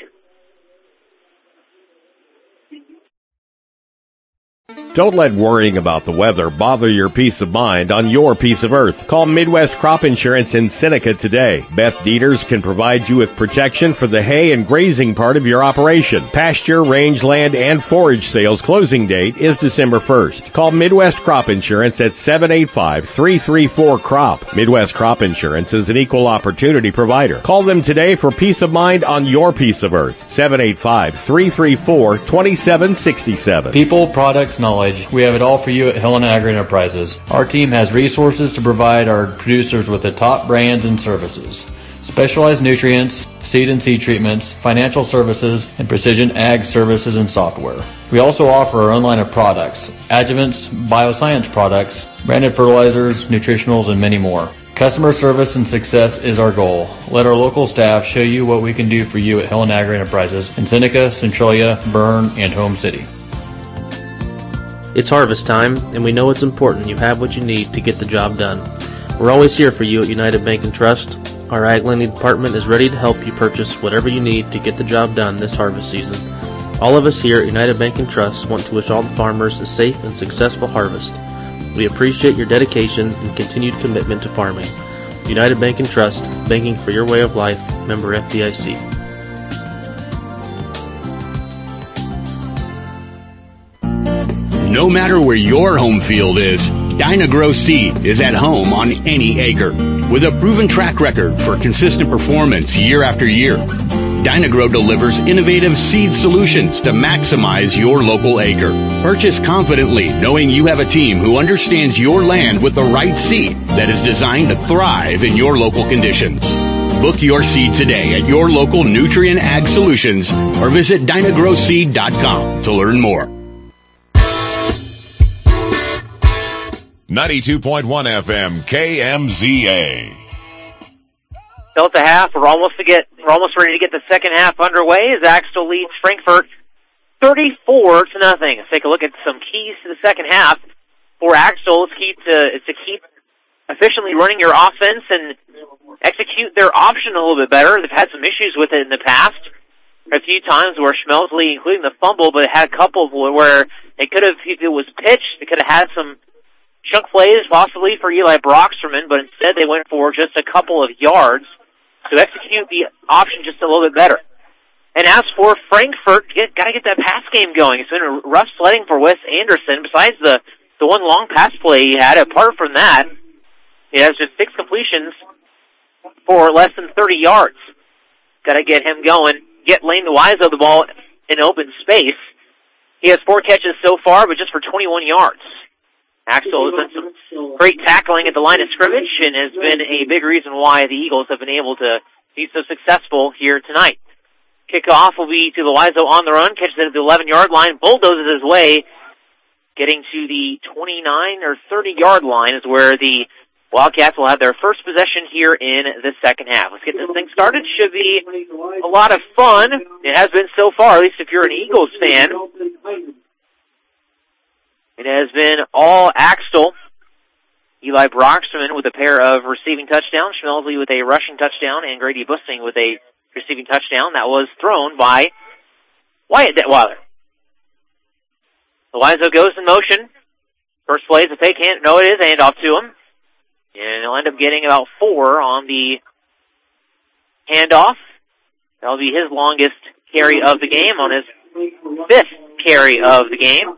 Don't let worrying about the weather bother your peace of mind on your piece of earth. Call Midwest Crop Insurance in Seneca today. Beth Dieters can provide you with protection for the hay and grazing part of your operation. Pasture, rangeland, and forage sales closing date is December first. Call Midwest Crop Insurance at seven eight five, three three four, C R O P. Midwest Crop Insurance is an equal opportunity provider. Call them today for peace of mind on your piece of earth. seven eight five, three three four, two seven six seven. People, products, knowledge. We have it all for you at Helen Agri Enterprises. Our team has resources to provide our producers with the top brands and services. Specialized nutrients, seed and seed treatments, financial services, and precision ag services and software. We also offer our own line of products, adjuvants, bioscience products, branded fertilizers, nutritionals, and many more. Customer service and success is our goal. Let our local staff show you what we can do for you at Helen Agri Enterprises in Seneca, Centralia, Bern, and Home City. It's harvest time, and we know it's important you have what you need to get the job done. We're always here for you at United Bank and Trust. Our Ag Lending Department is ready to help you purchase whatever you need to get the job done this harvest season. All of us here at United Bank and Trust want to wish all the farmers a safe and successful harvest. We appreciate your dedication and continued commitment to farming. United Bank and Trust, banking for your way of life, member F D I C. No matter where your home field is, Dyna-Gro Seed is at home on any acre. With a proven track record for consistent performance year after year, Dyna-Gro delivers innovative seed solutions to maximize your local acre. Purchase confidently, knowing you have a team who understands your land with the right seed that is designed to thrive in your local conditions. Book your seed today at your local Nutrien Ag Solutions or visit Dyna Gro Seed dot com to learn more. ninety-two point one F M K M Z A. Still at the half. We're almost to get. We're almost ready to get the second half underway as Axtell leads Frankfort thirty-four to nothing. Let's take a look at some keys to the second half for Axtell. It's key to is to keep efficiently running your offense and execute their option a little bit better. They've had some issues with it in the past. A few times where Schmelzley, including the fumble, but it had a couple where they could have, if it was pitched, they could have had some chunk plays possibly for Eli Broxterman, but instead they went for just a couple of yards to execute the option just a little bit better. And as for Frankfort, get, got to get that pass game going. It's been a rough sledding for Wes Anderson. Besides the, the one long pass play he had, apart from that, he has just six completions for less than thirty yards. Got to get him going. Get Lane Wiseau the ball in open space. He has four catches so far, but just for twenty-one yards. Axel has done some great tackling at the line of scrimmage and has been a big reason why the Eagles have been able to be so successful here tonight. Kickoff will be to the Wiseau on the run, catches it at the eleven-yard line, bulldozes his way, getting to the twenty-nine or thirty-yard line is where the Wildcats will have their first possession here in the second half. Let's get this thing started. Should be a lot of fun. It has been so far, at least if you're an Eagles fan. It has been all Axtell. Eli Broxterman with a pair of receiving touchdowns, Schmelzley with a rushing touchdown, and Grady Bussing with a receiving touchdown that was thrown by Wyatt Detweiler. Wiseau goes in motion. First play is a fake hand. No, it is a handoff to him. And he'll end up getting about four on the handoff. That'll be his longest carry of the game on his fifth carry of the game.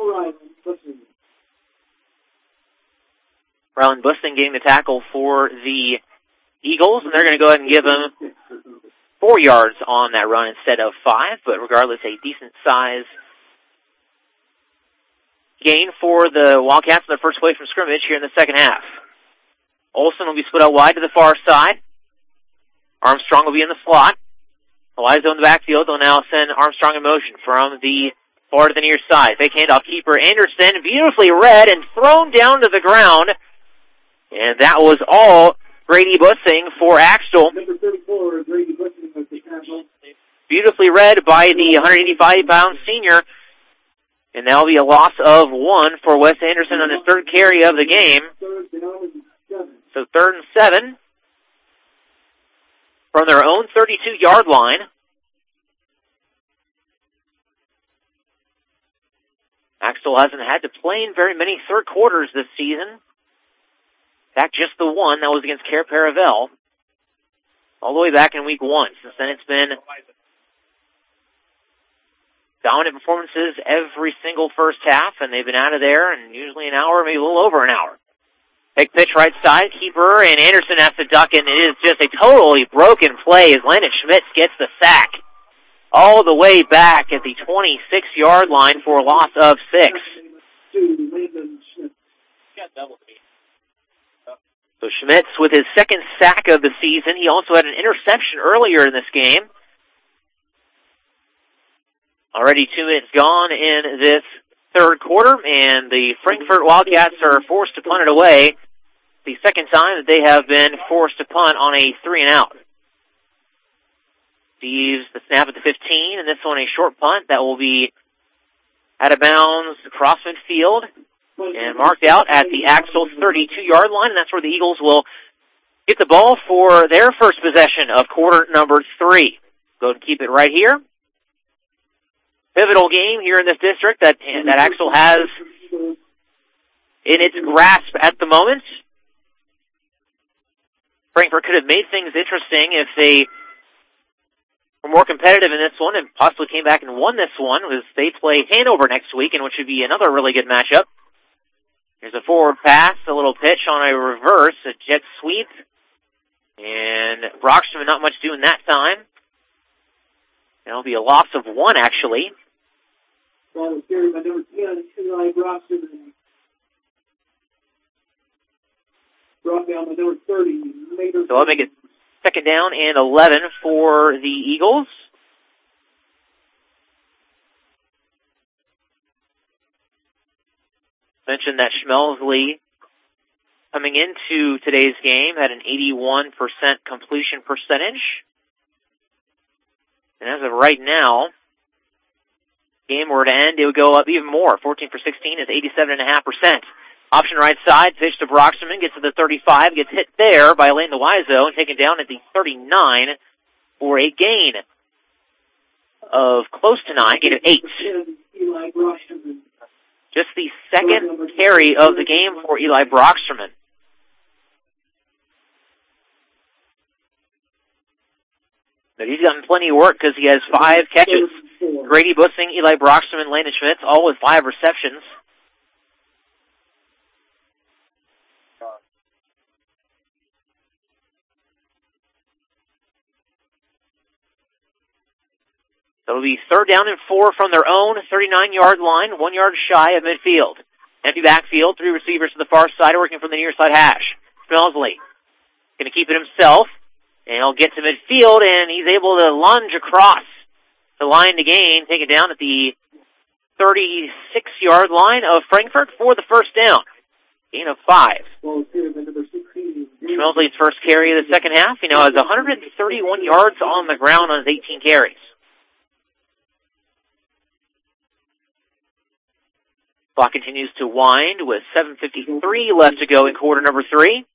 Rylan Busting getting the tackle for the Eagles, and they're going to go ahead and give him four yards on that run instead of five, but regardless, a decent size gain for the Wildcats on their first play from scrimmage here in the second half. Olsen will be split out wide to the far side. Armstrong will be in the slot. Eliza in the backfield. They'll now send Armstrong in motion from the far to the near side. Fake handoff, keeper Anderson, beautifully read and thrown down to the ground. And that was all Grady Bussing for Axtell. Number thirty-four, Grady Bussing of the Cardinals. Beautifully read by the one eighty-five pound senior. And that'll be a loss of one for Wes Anderson on his third carry of the game. So third and seven from their own thirty-two yard line. Axtell hasn't had to play in very many third quarters this season. In fact, just the one that was against Care Paravel. All the way back in week one. Since then it's been dominant performances every single first half, and they've been out of there in usually an hour, maybe a little over an hour. Big pitch right side, keeper, and Anderson has to duck, and it is just a totally broken play as Landon Schmitz gets the sack all the way back at the twenty-six yard line for a loss of six. So Schmitz with his second sack of the season. He also had an interception earlier in this game. Already two minutes gone in this third quarter, and the Frankfort Wildcats are forced to punt it away. The second time that they have been forced to punt on a three and out. Steve's the snap at the fifteen, and this one a short punt that will be out of bounds across midfield and marked out at the Axtell thirty-two yard line, and that's where the Eagles will get the ball for their first possession of quarter number three. Go and keep it right here. Pivotal game here in this district that that Axtell has in its grasp at the moment. Frankfort could have made things interesting if they were more competitive in this one and possibly came back and won this one, as they play Hanover next week, and which would be another really good matchup. Here's a forward pass, a little pitch on a reverse, a jet sweep, and Brockstrom not much doing that time. That'll be a loss of one, actually. Ball was carried by number ten, Eli Brockstrom. Brought down by number thirty. So I'll make it second down and eleven for the Eagles. Mentioned that Schmelsley, coming into today's game, had an eighty-one percent completion percentage. And as of right now, game were to end, it would go up even more. fourteen for sixteen is eighty-seven point five percent. Option right side, pitch to Brockstrom, gets to the thirty-five, gets hit there by Lane Wiseau, and taken down at the thirty-nine for a gain of close to nine, gain of eight. Just the second carry of the game for Eli Brockstrom. But he's gotten plenty of work because he has five catches. Grady Bussing, Eli Brockstrom, and Landon Schmitz, all with five receptions. So it'll be third down and four from their own thirty-nine yard line, one yard shy of midfield. Empty backfield, three receivers to the far side, working from the near side hash. Schmelsley going to keep it himself, and he'll get to midfield, and he's able to lunge across the line to gain, take it down at the thirty-six yard line of Frankfort for the first down. Gain of five. Schmelsley's first carry of the second half. He now has one hundred thirty-one yards on the ground on his eighteen carries. Clock continues to wind with seven fifty-three left to go in quarter number three.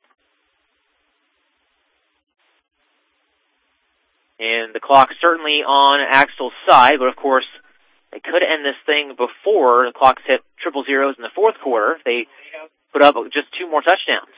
And the clock certainly on Axtell's side, but of course, they could end this thing before the clock's hit triple zeros in the fourth quarter if they put up just two more touchdowns.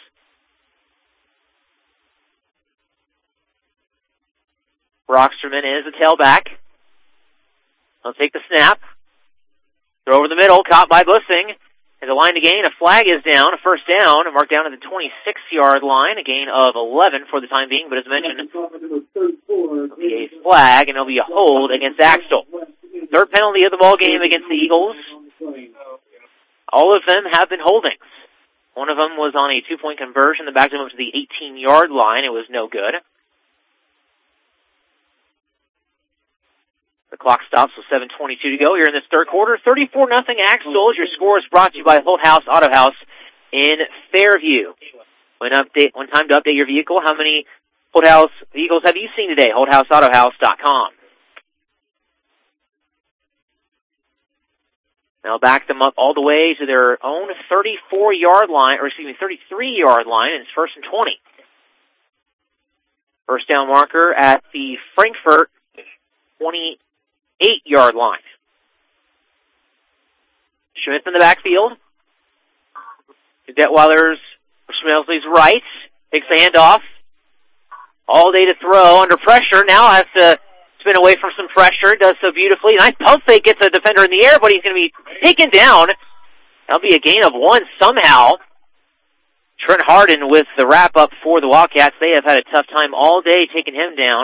Brockstrom is a tailback. He'll take the snap. Throw over the middle, caught by Bussing. Has a line to gain. A flag is down. A first down, marked down at the twenty-six yard line. A gain of eleven for the time being, but as mentioned, it'll be a flag, and it'll be a hold against Axtell. Third penalty of the ball game against the Eagles. all of them have been holdings. One of them was on a two-point conversion that backed him up to the eighteen-yard line. It was no good. The clock stops with seven twenty-two to go here in this third quarter. thirty-four nothing Axtell. Your score is brought to you by Holthouse Auto House in Fairview. When update, when time to update your vehicle, how many Holthouse vehicles have you seen today? Holthouse Auto House dot com. Now back them up all the way to their own thirty-four-yard line, or excuse me, thirty-three-yard line, and it's first and twenty. First down marker at the Frankfort twenty-eight-yard line. Schmidt in the backfield. To Detweiler's, Schmelsley's right. Takes the handoff. All day to throw under pressure. Now has to spin away from some pressure. Does so beautifully. Nice pump fake. Gets a defender in the air, but he's going to be taken down. That'll be a gain of one somehow. Trent Harden with the wrap-up for the Wildcats. They have had a tough time all day taking him down.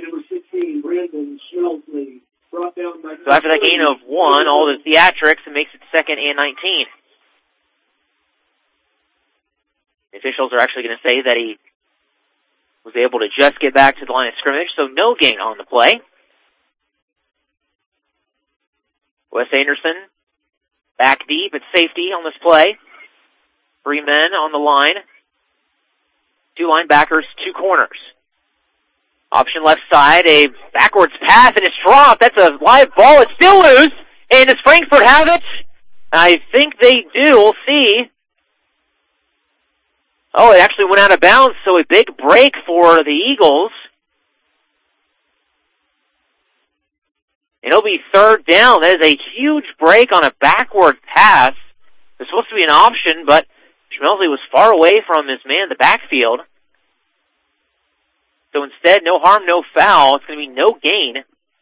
So after that gain of one, all the theatrics, it makes it second and nineteen. The officials are actually going to say that he was able to just get back to the line of scrimmage, so no gain on the play. Wes Anderson back deep at safety on this play. Three men on the line. Two linebackers, two corners. Option left side, a backwards pass, and it's dropped. That's a live ball. It's still loose. And does Frankfort have it? I think they do. We'll see. Oh, it actually went out of bounds, so a big break for the Eagles. It'll be third down. That is a huge break on a backward pass. It's supposed to be an option, but Schmelsley was far away from his man in the backfield. So instead, no harm, no foul. It's going to be no gain.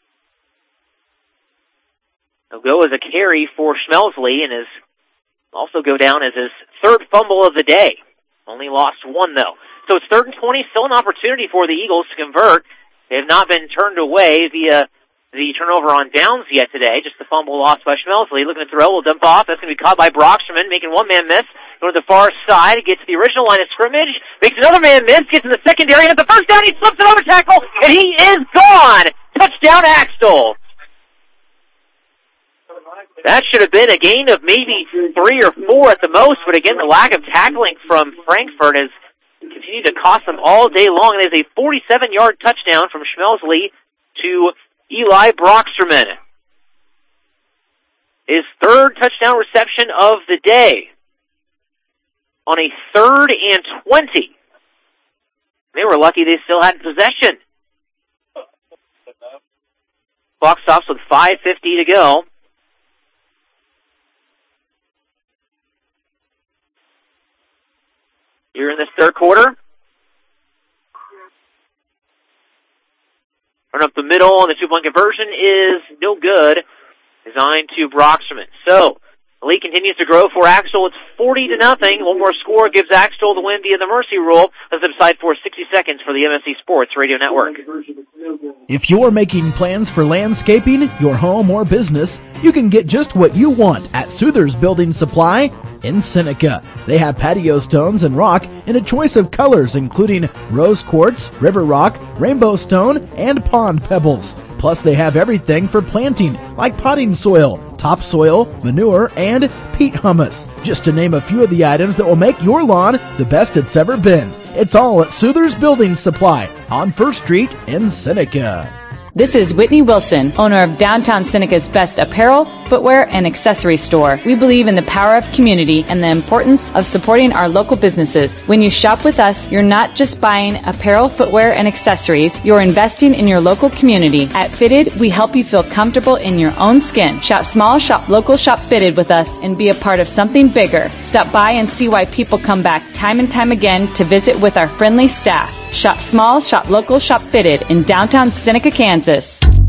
He'll go as a carry for Schmelsley and is also go down as his third fumble of the day. Only lost one, though. So it's third and twenty, still an opportunity for the Eagles to convert. They have not been turned away via the turnover on downs yet today. Just the fumble lost by Schmelsley. Looking to throw, will dump off. That's going to be caught by Brocksterman, making one man miss. Going to the far side, gets to the original line of scrimmage, makes another man miss, gets in the secondary, and at the first down, he slips it over tackle, and he is gone! Touchdown, Axtell! That should have been a gain of maybe three or four at the most, but again, the lack of tackling from Frankfort has continued to cost them all day long. There's a forty-seven-yard touchdown from Schmelsley to Eli Brocksterman. His third touchdown reception of the day on a third and twenty. They were lucky they still had possession. Clock stops with five fifty to go. Here in this third quarter. Run up the middle, and the two-point conversion is no good. Designed to Brocksterman. So, the lead continues to grow for Axtell. It's forty to nothing. One more score gives Axtell the win via the mercy rule. Let's decide for sixty seconds for the M S C Sports Radio Network. If you're making plans for landscaping, your home or business, you can get just what you want at Souther's Building Supply in Seneca. They have patio stones and rock in a choice of colors including rose quartz, river rock, rainbow stone, and pond pebbles. Plus, they have everything for planting, like potting soil, topsoil, manure, and peat humus, just to name a few of the items that will make your lawn the best it's ever been. It's all at Souther's Building Supply on First Street in Seneca. This is Whitney Wilson, owner of Downtown Seneca's best apparel, footwear, and accessory store. We believe in the power of community and the importance of supporting our local businesses. When you shop with us, you're not just buying apparel, footwear, and accessories, you're investing in your local community. At Fitted, we help you feel comfortable in your own skin. Shop small, shop local, shop Fitted with us, and be a part of something bigger. Stop by and see why people come back time and time again to visit with our friendly staff. Shop small, shop local, shop Fitted in downtown Seneca, Kansas.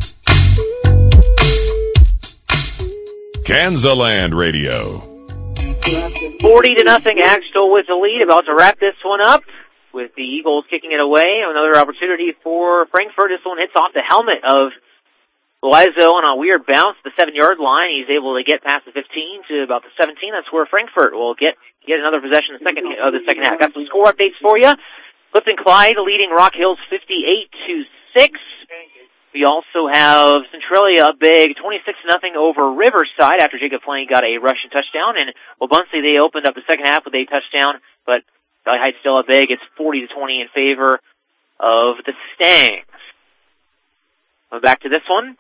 Kansaland Radio. forty to nothing, Axtell with the lead. About to wrap this one up with the Eagles kicking it away. Another opportunity for Frankfort. This one hits off the helmet of Loizo on a weird bounce at the seven-yard line. He's able to get past the fifteen to about the seventeen. That's where Frankfort will get get another possession in the second of the second half. Got some score updates for you. Clifton Clyde leading Rock Hills fifty-eight to six. We also have Centralia a big twenty-six nothing over Riverside after Jacob Plain got a rushing touchdown. And Wabunsee, they opened up the second half with a touchdown, but Valley Heights still a big. It's forty to twenty in favor of the Stangs. Going back to this one.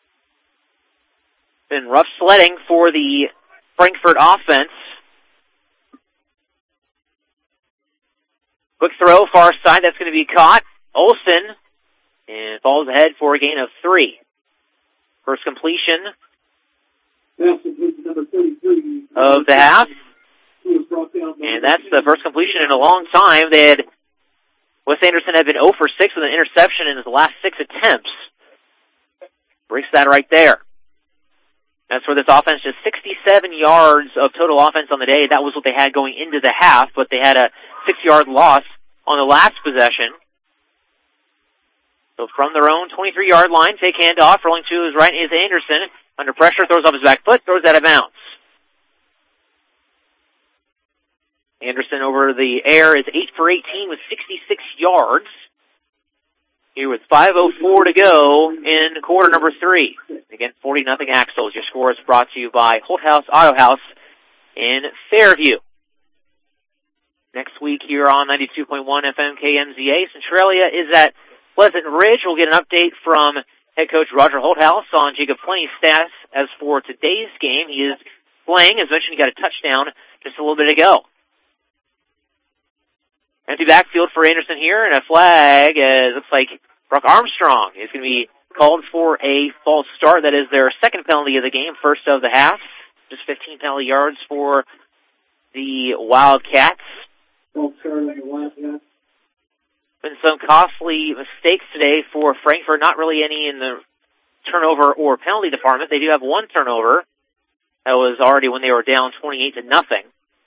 Been rough sledding for the Frankfort offense. Quick throw, far side, that's going to be caught. Olsen, and falls ahead for a gain of three. First completion of the half. And that's the first completion in a long time. They had, Wes Anderson had been zero for six with an interception in his last six attempts. Breaks that right there. That's where this offense just sixty-seven yards of total offense on the day. That was what they had going into the half, but they had a six-yard loss on the last possession. So from their own twenty-three-yard line, take handoff. Rolling to his right is Anderson. Under pressure, throws off his back foot, throws out of bounds. Anderson over the air is eight for eighteen with sixty-six yards. Here with five oh four to go in quarter number three. Again, forty nothing Axles. Your score is brought to you by Holt House Auto House in Fairview. Next week here on ninety-two point one F M K M Z A, Centralia is at Pleasant Ridge. We'll get an update from head coach Roger Holthouse on Jacob Plain's status as for today's game. He is playing. As mentioned, he got a touchdown just a little bit ago. Empty backfield for Anderson here, and a flag. It looks like Brock Armstrong is going to be called for a false start. That is their second penalty of the game, first of the half. Just fifteen penalty yards for the Wildcats. Been some costly mistakes today for Frankfort. Not really any in the turnover or penalty department. They do have one turnover. That was already when they were down twenty-eight to nothing.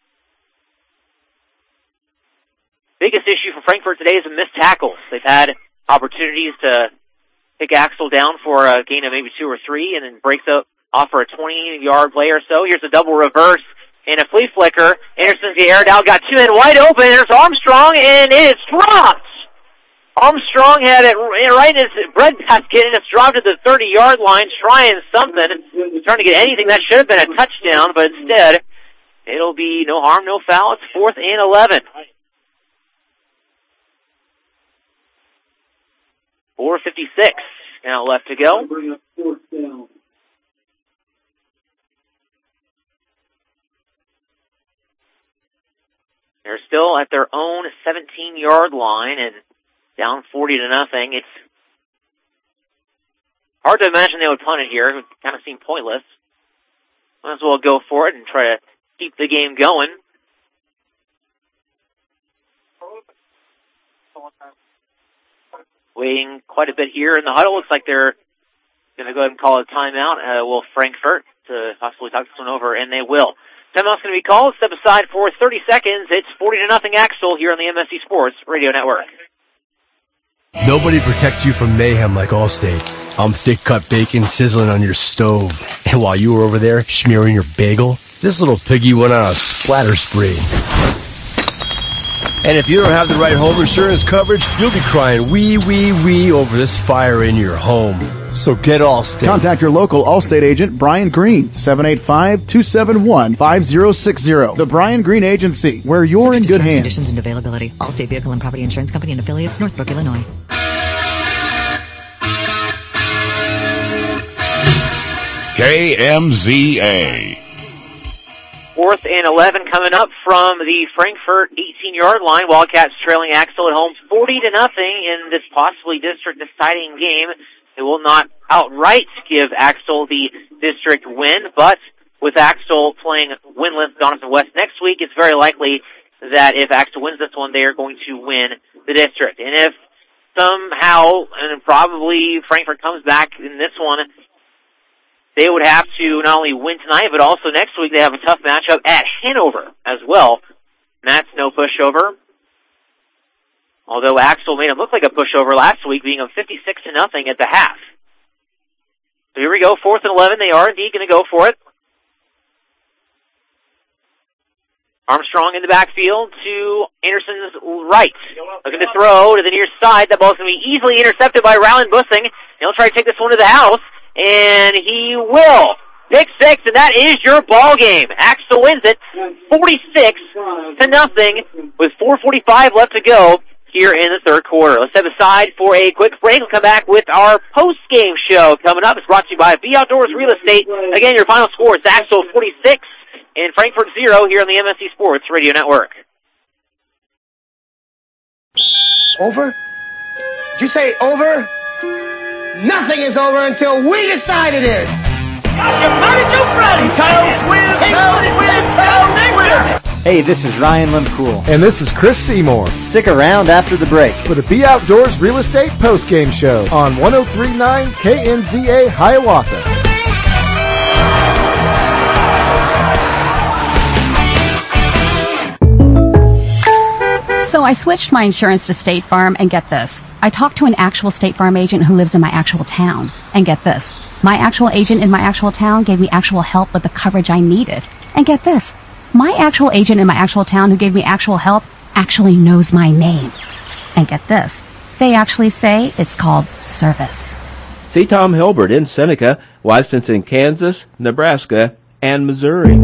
Biggest issue for Frankfort today is the missed tackles. They've had opportunities to pick Axel down for a gain of maybe two or three and then breaks up, off for a twenty-yard play or so. Here's a double reverse and a flea flicker. Anderson's the air down, got two men wide open. There's Armstrong, and it is dropped. Armstrong had it right in his bread basket, and it's dropped to the thirty-yard line, trying something, trying to get anything. That should have been a touchdown, but instead, it'll be no harm, no foul. It's fourth and eleven. four fifty-six now left to go. They're still at their own seventeen-yard line and down forty to nothing. It's hard to imagine they would punt it here. It would kind of seem pointless. Might as well go for it and try to keep the game going. Waiting quite a bit here in the huddle. Looks like they're going to go ahead and call a timeout. Uh, will Frankfort to possibly talk this one over, and they will. Timeout's going to be called. Step aside for thirty seconds. It's forty to nothing Axel here on the M S C Sports Radio Network. Nobody protects you from mayhem like Allstate. I'm thick cut bacon sizzling on your stove. And while you were over there smearing your bagel, this little piggy went on a splatter spree. And if you don't have the right home insurance coverage, you'll be crying wee, wee, wee over this fire in your home. So get Allstate. Contact your local Allstate agent, Brian Green, seven eight five, two seven one, five zero six zero. The Brian Green Agency, where you're in good hands. Conditions and availability. Allstate Vehicle and Property Insurance Company and affiliates, Northbrook, Illinois. K M Z A. Fourth and eleven coming up from the Frankfort eighteen-yard line. Wildcats trailing Axel at home forty to nothing in this possibly district deciding game. It will not outright give Axel the district win, but with Axel playing winless Doniphan West next week, it's very likely that if Axel wins this one, they are going to win the district. And if somehow, and probably Frankfort comes back in this one, they would have to not only win tonight, but also next week they have a tough matchup at Hanover as well. And that's no pushover. Although Axel made him look like a pushover last week, being up fifty-six to nothing at the half. So here we go, fourth and eleven. They are indeed going to go for it. Armstrong in the backfield to Anderson's right. Looking to throw to the near side. That ball's going to be easily intercepted by Ryland Bussing. He'll try to take this one to the house, and he will. Pick six, and that is your ball game. Axtell wins it forty-six to nothing with four forty-five left to go here in the third quarter. Let's step aside for a quick break. We'll come back with our post-game show coming up. It's brought to you by B Outdoors Real Estate. Again, your final score is Axtell forty-six and Frankfort zero here on the M S C Sports Radio Network. Over? Did you say over? Nothing is over until we decide it is. Hey, this is Ryan Limcool. And this is Chris Seymour. Stick around after the break for the B Outdoors Real Estate Postgame Show on one oh three point nine K N Z A Hiawatha. So I switched my insurance to State Farm, and get this. I talked to an actual State Farm agent who lives in my actual town, and get this. My actual agent in my actual town gave me actual help with the coverage I needed. And get this. My actual agent in my actual town who gave me actual help actually knows my name. And get this. They actually say it's called service. See Tom Hilbert in Seneca, licensed in Kansas, Nebraska, and Missouri.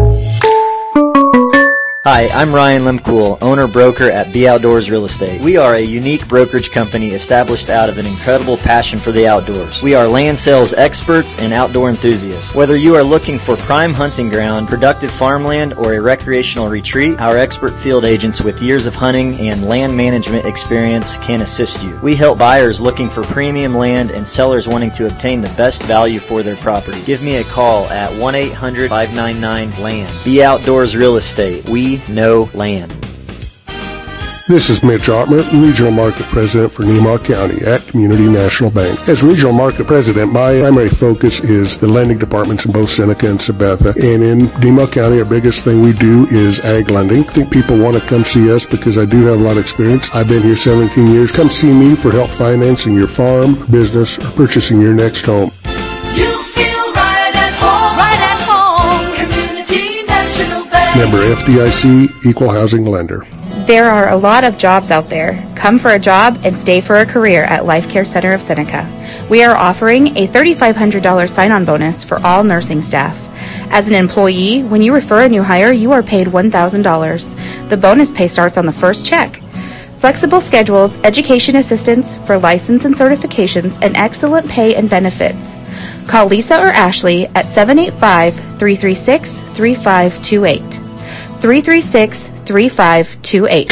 Hi, I'm Ryan Limcool, owner-broker at B Outdoors Real Estate. We are a unique brokerage company established out of an incredible passion for the outdoors. We are land sales experts and outdoor enthusiasts. Whether you are looking for prime hunting ground, productive farmland, or a recreational retreat, our expert field agents with years of hunting and land management experience can assist you. We help buyers looking for premium land and sellers wanting to obtain the best value for their property. Give me a call at one eight hundred, five nine nine, land. B Outdoors Real Estate. We know land. This is Mitch Ottmer, Regional Market President for Nemah County at Community National Bank. As Regional Market President, my primary focus is the lending departments in both Seneca and Sabetha. And in Nemah County, our biggest thing we do is ag lending. I think people want to come see us because I do have a lot of experience. I've been here seventeen years. Come see me for help financing your farm, business, or purchasing your next home. You feel right at home, right at home. Community National Bank. Member F D I C, Equal Housing Lender. There are a lot of jobs out there. Come for a job and stay for a career at Life Care Center of Seneca. We are offering a three thousand five hundred dollars sign-on bonus for all nursing staff. As an employee, when you refer a new hire, you are paid one thousand dollars. The bonus pay starts on the first check. Flexible schedules, education assistance for license and certifications, and excellent pay and benefits. Call Lisa or Ashley at seven eight five, three three six, three five two eight. three three six, three five two eight.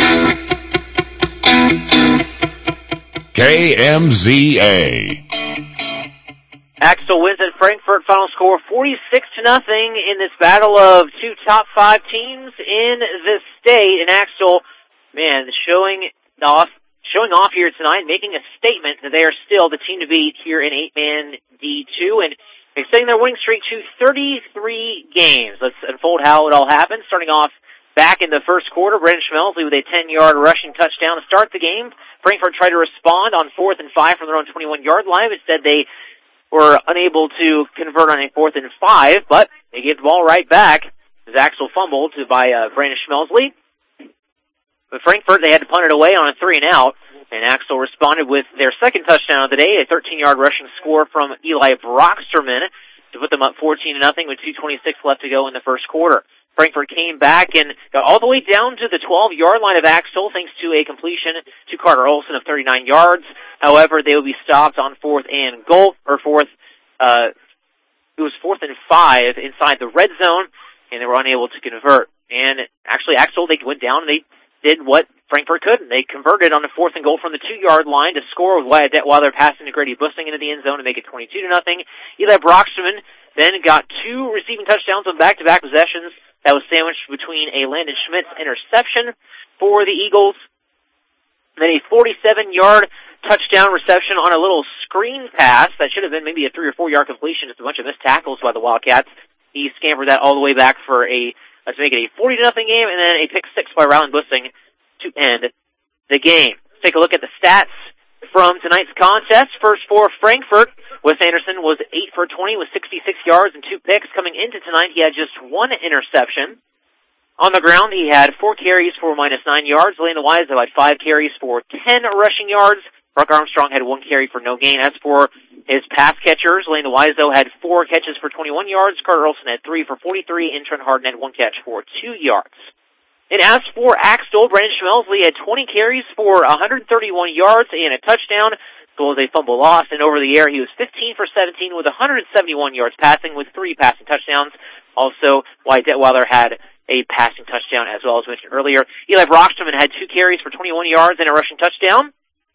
K M Z A. Axtell wins at Frankfort. Final score forty-six to nothing in this battle of two top five teams in the state. And Axtell, man, showing off, showing off here tonight, making a statement that they are still the team to beat here in eight-man D two and extending their winning streak to thirty-three games. Let's unfold how it all happened. Starting off back in the first quarter, Brendan Schmelsley with a ten-yard rushing touchdown to start the game. Frankfort tried to respond on fourth and five from their own twenty-one-yard line. Instead, they were unable to convert on a fourth and five, but they gave the ball right back as Axtell fumbled to by uh, Brandon Schmelsley. But Frankfort, they had to punt it away on a three and out, and Axtell responded with their second touchdown of the day, a thirteen-yard rushing score from Eli Brocksterman to put them up fourteen to nothing with two twenty-six left to go in the first quarter. Frankfort came back and got all the way down to the twelve-yard line of Axtell thanks to a completion to Carter Olson of thirty-nine yards. However, they would be stopped on fourth and goal, or fourth, uh, it was fourth and five inside the red zone, and they were unable to convert. And actually, Axtell, they went down and they did what Frankfort couldn't. They converted on the fourth and goal from the two-yard line to score with Wyatt Detweiler passing to Grady Bussing into the end zone to make it twenty-two to nothing. Eli Brocksterman then got two receiving touchdowns on back-to-back possessions. That was sandwiched between a Landon Schmitz interception for the Eagles, then a forty-seven-yard touchdown reception on a little screen pass that should have been maybe a three or four-yard completion, just a bunch of missed tackles by the Wildcats. He scampered that all the way back for a uh, to make it a forty to nothing game, and then a pick six by Ryland Bussing to end the game. Let's take a look at the stats from tonight's contest. First for Frankfort, Wes Anderson was eight for twenty with sixty-six yards and two picks. Coming into tonight, he had just one interception. On the ground, he had four carries for minus nine yards. Landon Wiseau had five carries for ten rushing yards. Brock Armstrong had one carry for no gain. As for his pass catchers, Landon Wiseau had four catches for twenty-one yards. Carter Olson had three for forty-three, and Trent Harden had one catch for two yards. And as for Axtell, Brandon Schmelsley had twenty carries for one hundred thirty-one yards and a touchdown. So was a fumble lost, and over the air he was fifteen for seventeen with one hundred seventy-one yards passing with three passing touchdowns. Also, Wyatt Detweiler had a passing touchdown as well as mentioned earlier. Eli Brockstrom had two carries for twenty-one yards and a rushing touchdown.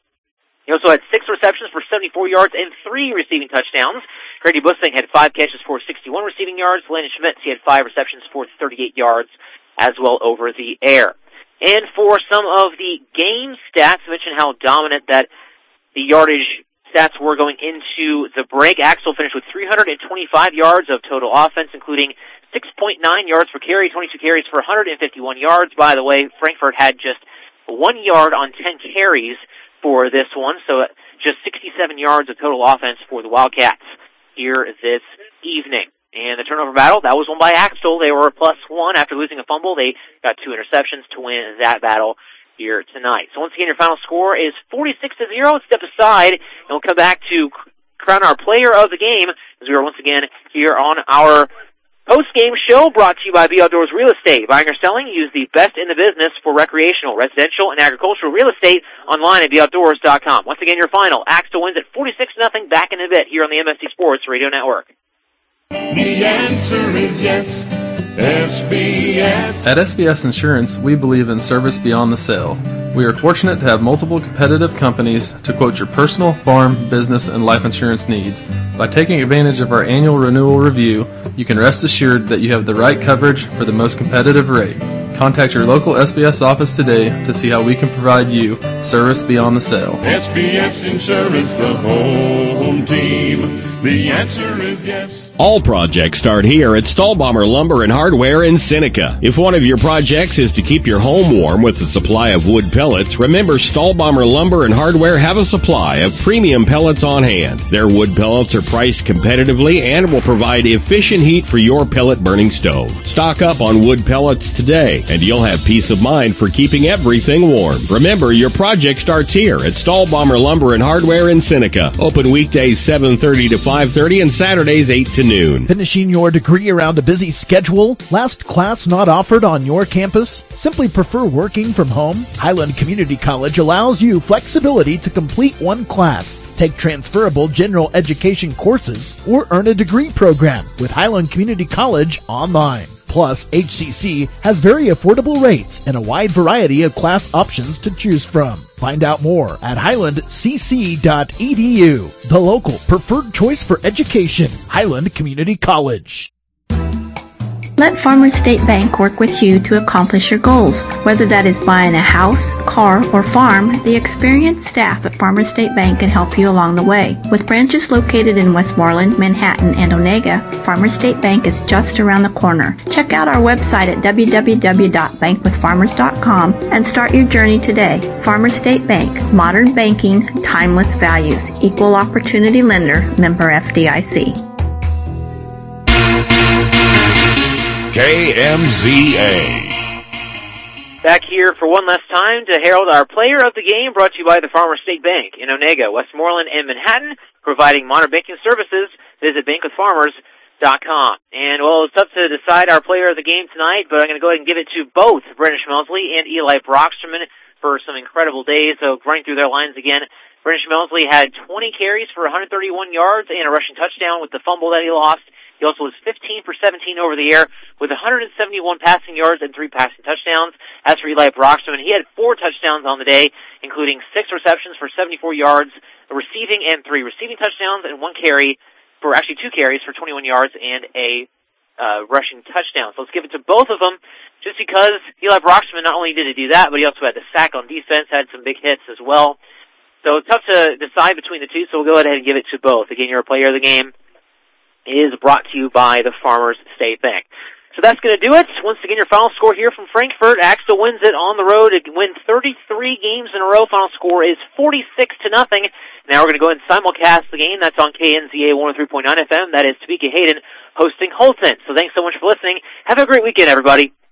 He also had six receptions for seventy-four yards and three receiving touchdowns. Grady Bussing had five catches for sixty-one receiving yards. Landon Schmitz, he had five receptions for thirty-eight yards as well over the air. And for some of the game stats, I mentioned how dominant that the yardage stats were going into the break. Axtell finished with three hundred twenty-five yards of total offense, including six point nine yards per carry, twenty-two carries for one hundred fifty-one yards. By the way, Frankfort had just one yard on ten carries for this one, so just sixty-seven yards of total offense for the Wildcats here this evening. And the turnover battle, that was won by Axtell. They were plus one after losing a fumble. They got two interceptions to win that battle here tonight. So once again, your final score is forty-six to zero. Step aside, and we'll come back to crown our player of the game as we are once again here on our post-game show brought to you by B Outdoors Real Estate. Buying or selling, use the best in the business for recreational, residential, and agricultural real estate online at B outdoors dot com. Once again, your final. Axtell wins at forty-six nothing. Back in a bit here on the M S C Sports Radio Network. The answer is yes. S B S. At S B S Insurance, we believe in service beyond the sale. We are fortunate to have multiple competitive companies to quote your personal, farm, business, and life insurance needs. By taking advantage of our annual renewal review, you can rest assured that you have the right coverage for the most competitive rate. Contact your local S B S office today to see how we can provide you service beyond the sale. S B S Insurance, the home team. The answer is yes. All projects start here at Stahlbomber Lumber and Hardware in Seneca. If one of your projects is to keep your home warm with a supply of wood pellets, remember Stahlbomber Lumber and Hardware have a supply of premium pellets on hand. Their wood pellets are priced competitively and will provide efficient heat for your pellet burning stove. Stock up on wood pellets today, and you'll have peace of mind for keeping everything warm. Remember, your project starts here at Stahlbomber Lumber and Hardware in Seneca. Open weekdays seven thirty to five thirty and Saturdays eight to noon. Finishing your degree around a busy schedule? Last class not offered on your campus? Simply prefer working from home? Highland Community College allows you flexibility to complete one class, take transferable general education courses, or earn a degree program with Highland Community College online. Plus, H C C has very affordable rates and a wide variety of class options to choose from. Find out more at highland c c dot e d u. The local preferred choice for education, Highland Community College. Let Farmers State Bank work with you to accomplish your goals. Whether that is buying a house, car, or farm, the experienced staff at Farmers State Bank can help you along the way. With branches located in Westmoreland, Manhattan, and Onega, Farmers State Bank is just around the corner. Check out our website at w w w dot bank with farmers dot com and start your journey today. Farmers State Bank, modern banking, timeless values, equal opportunity lender, member F D I C. K M Z A. Back here for one last time to herald our player of the game, brought to you by the Farmers State Bank in Onega, Westmoreland, and Manhattan, providing modern banking services. Visit bank with farmers dot com. And, well, it's tough to decide our player of the game tonight, but I'm going to go ahead and give it to both Brendan Schmelsley and Eli Brockstrom for some incredible days. So running through their lines again, Brendan Schmelsley had twenty carries for one hundred thirty-one yards and a rushing touchdown with the fumble that he lost. He also was fifteen for seventeen over the air with one hundred seventy-one passing yards and three passing touchdowns. As for Eli Brockstrom, he had four touchdowns on the day, including six receptions for seventy-four yards, receiving and three receiving touchdowns, and one carry for actually two carries for twenty-one yards and a uh, rushing touchdown. So let's give it to both of them, just because Eli Brockstrom not only did he do that, but he also had the sack on defense, had some big hits as well. So it's tough to decide between the two, so we'll go ahead and give it to both. Again, you're a player of the game. Is brought to you by the Farmers State Bank. So that's going to do it. Once again, your final score here from Frankfort. Axtell wins it on the road. It wins thirty-three games in a row. Final score is forty-six to nothing. Now we're going to go ahead and simulcast the game. That's on K N Z A one oh three point nine F M. That is Topeka Hayden hosting Holton. So thanks so much for listening. Have a great weekend, everybody.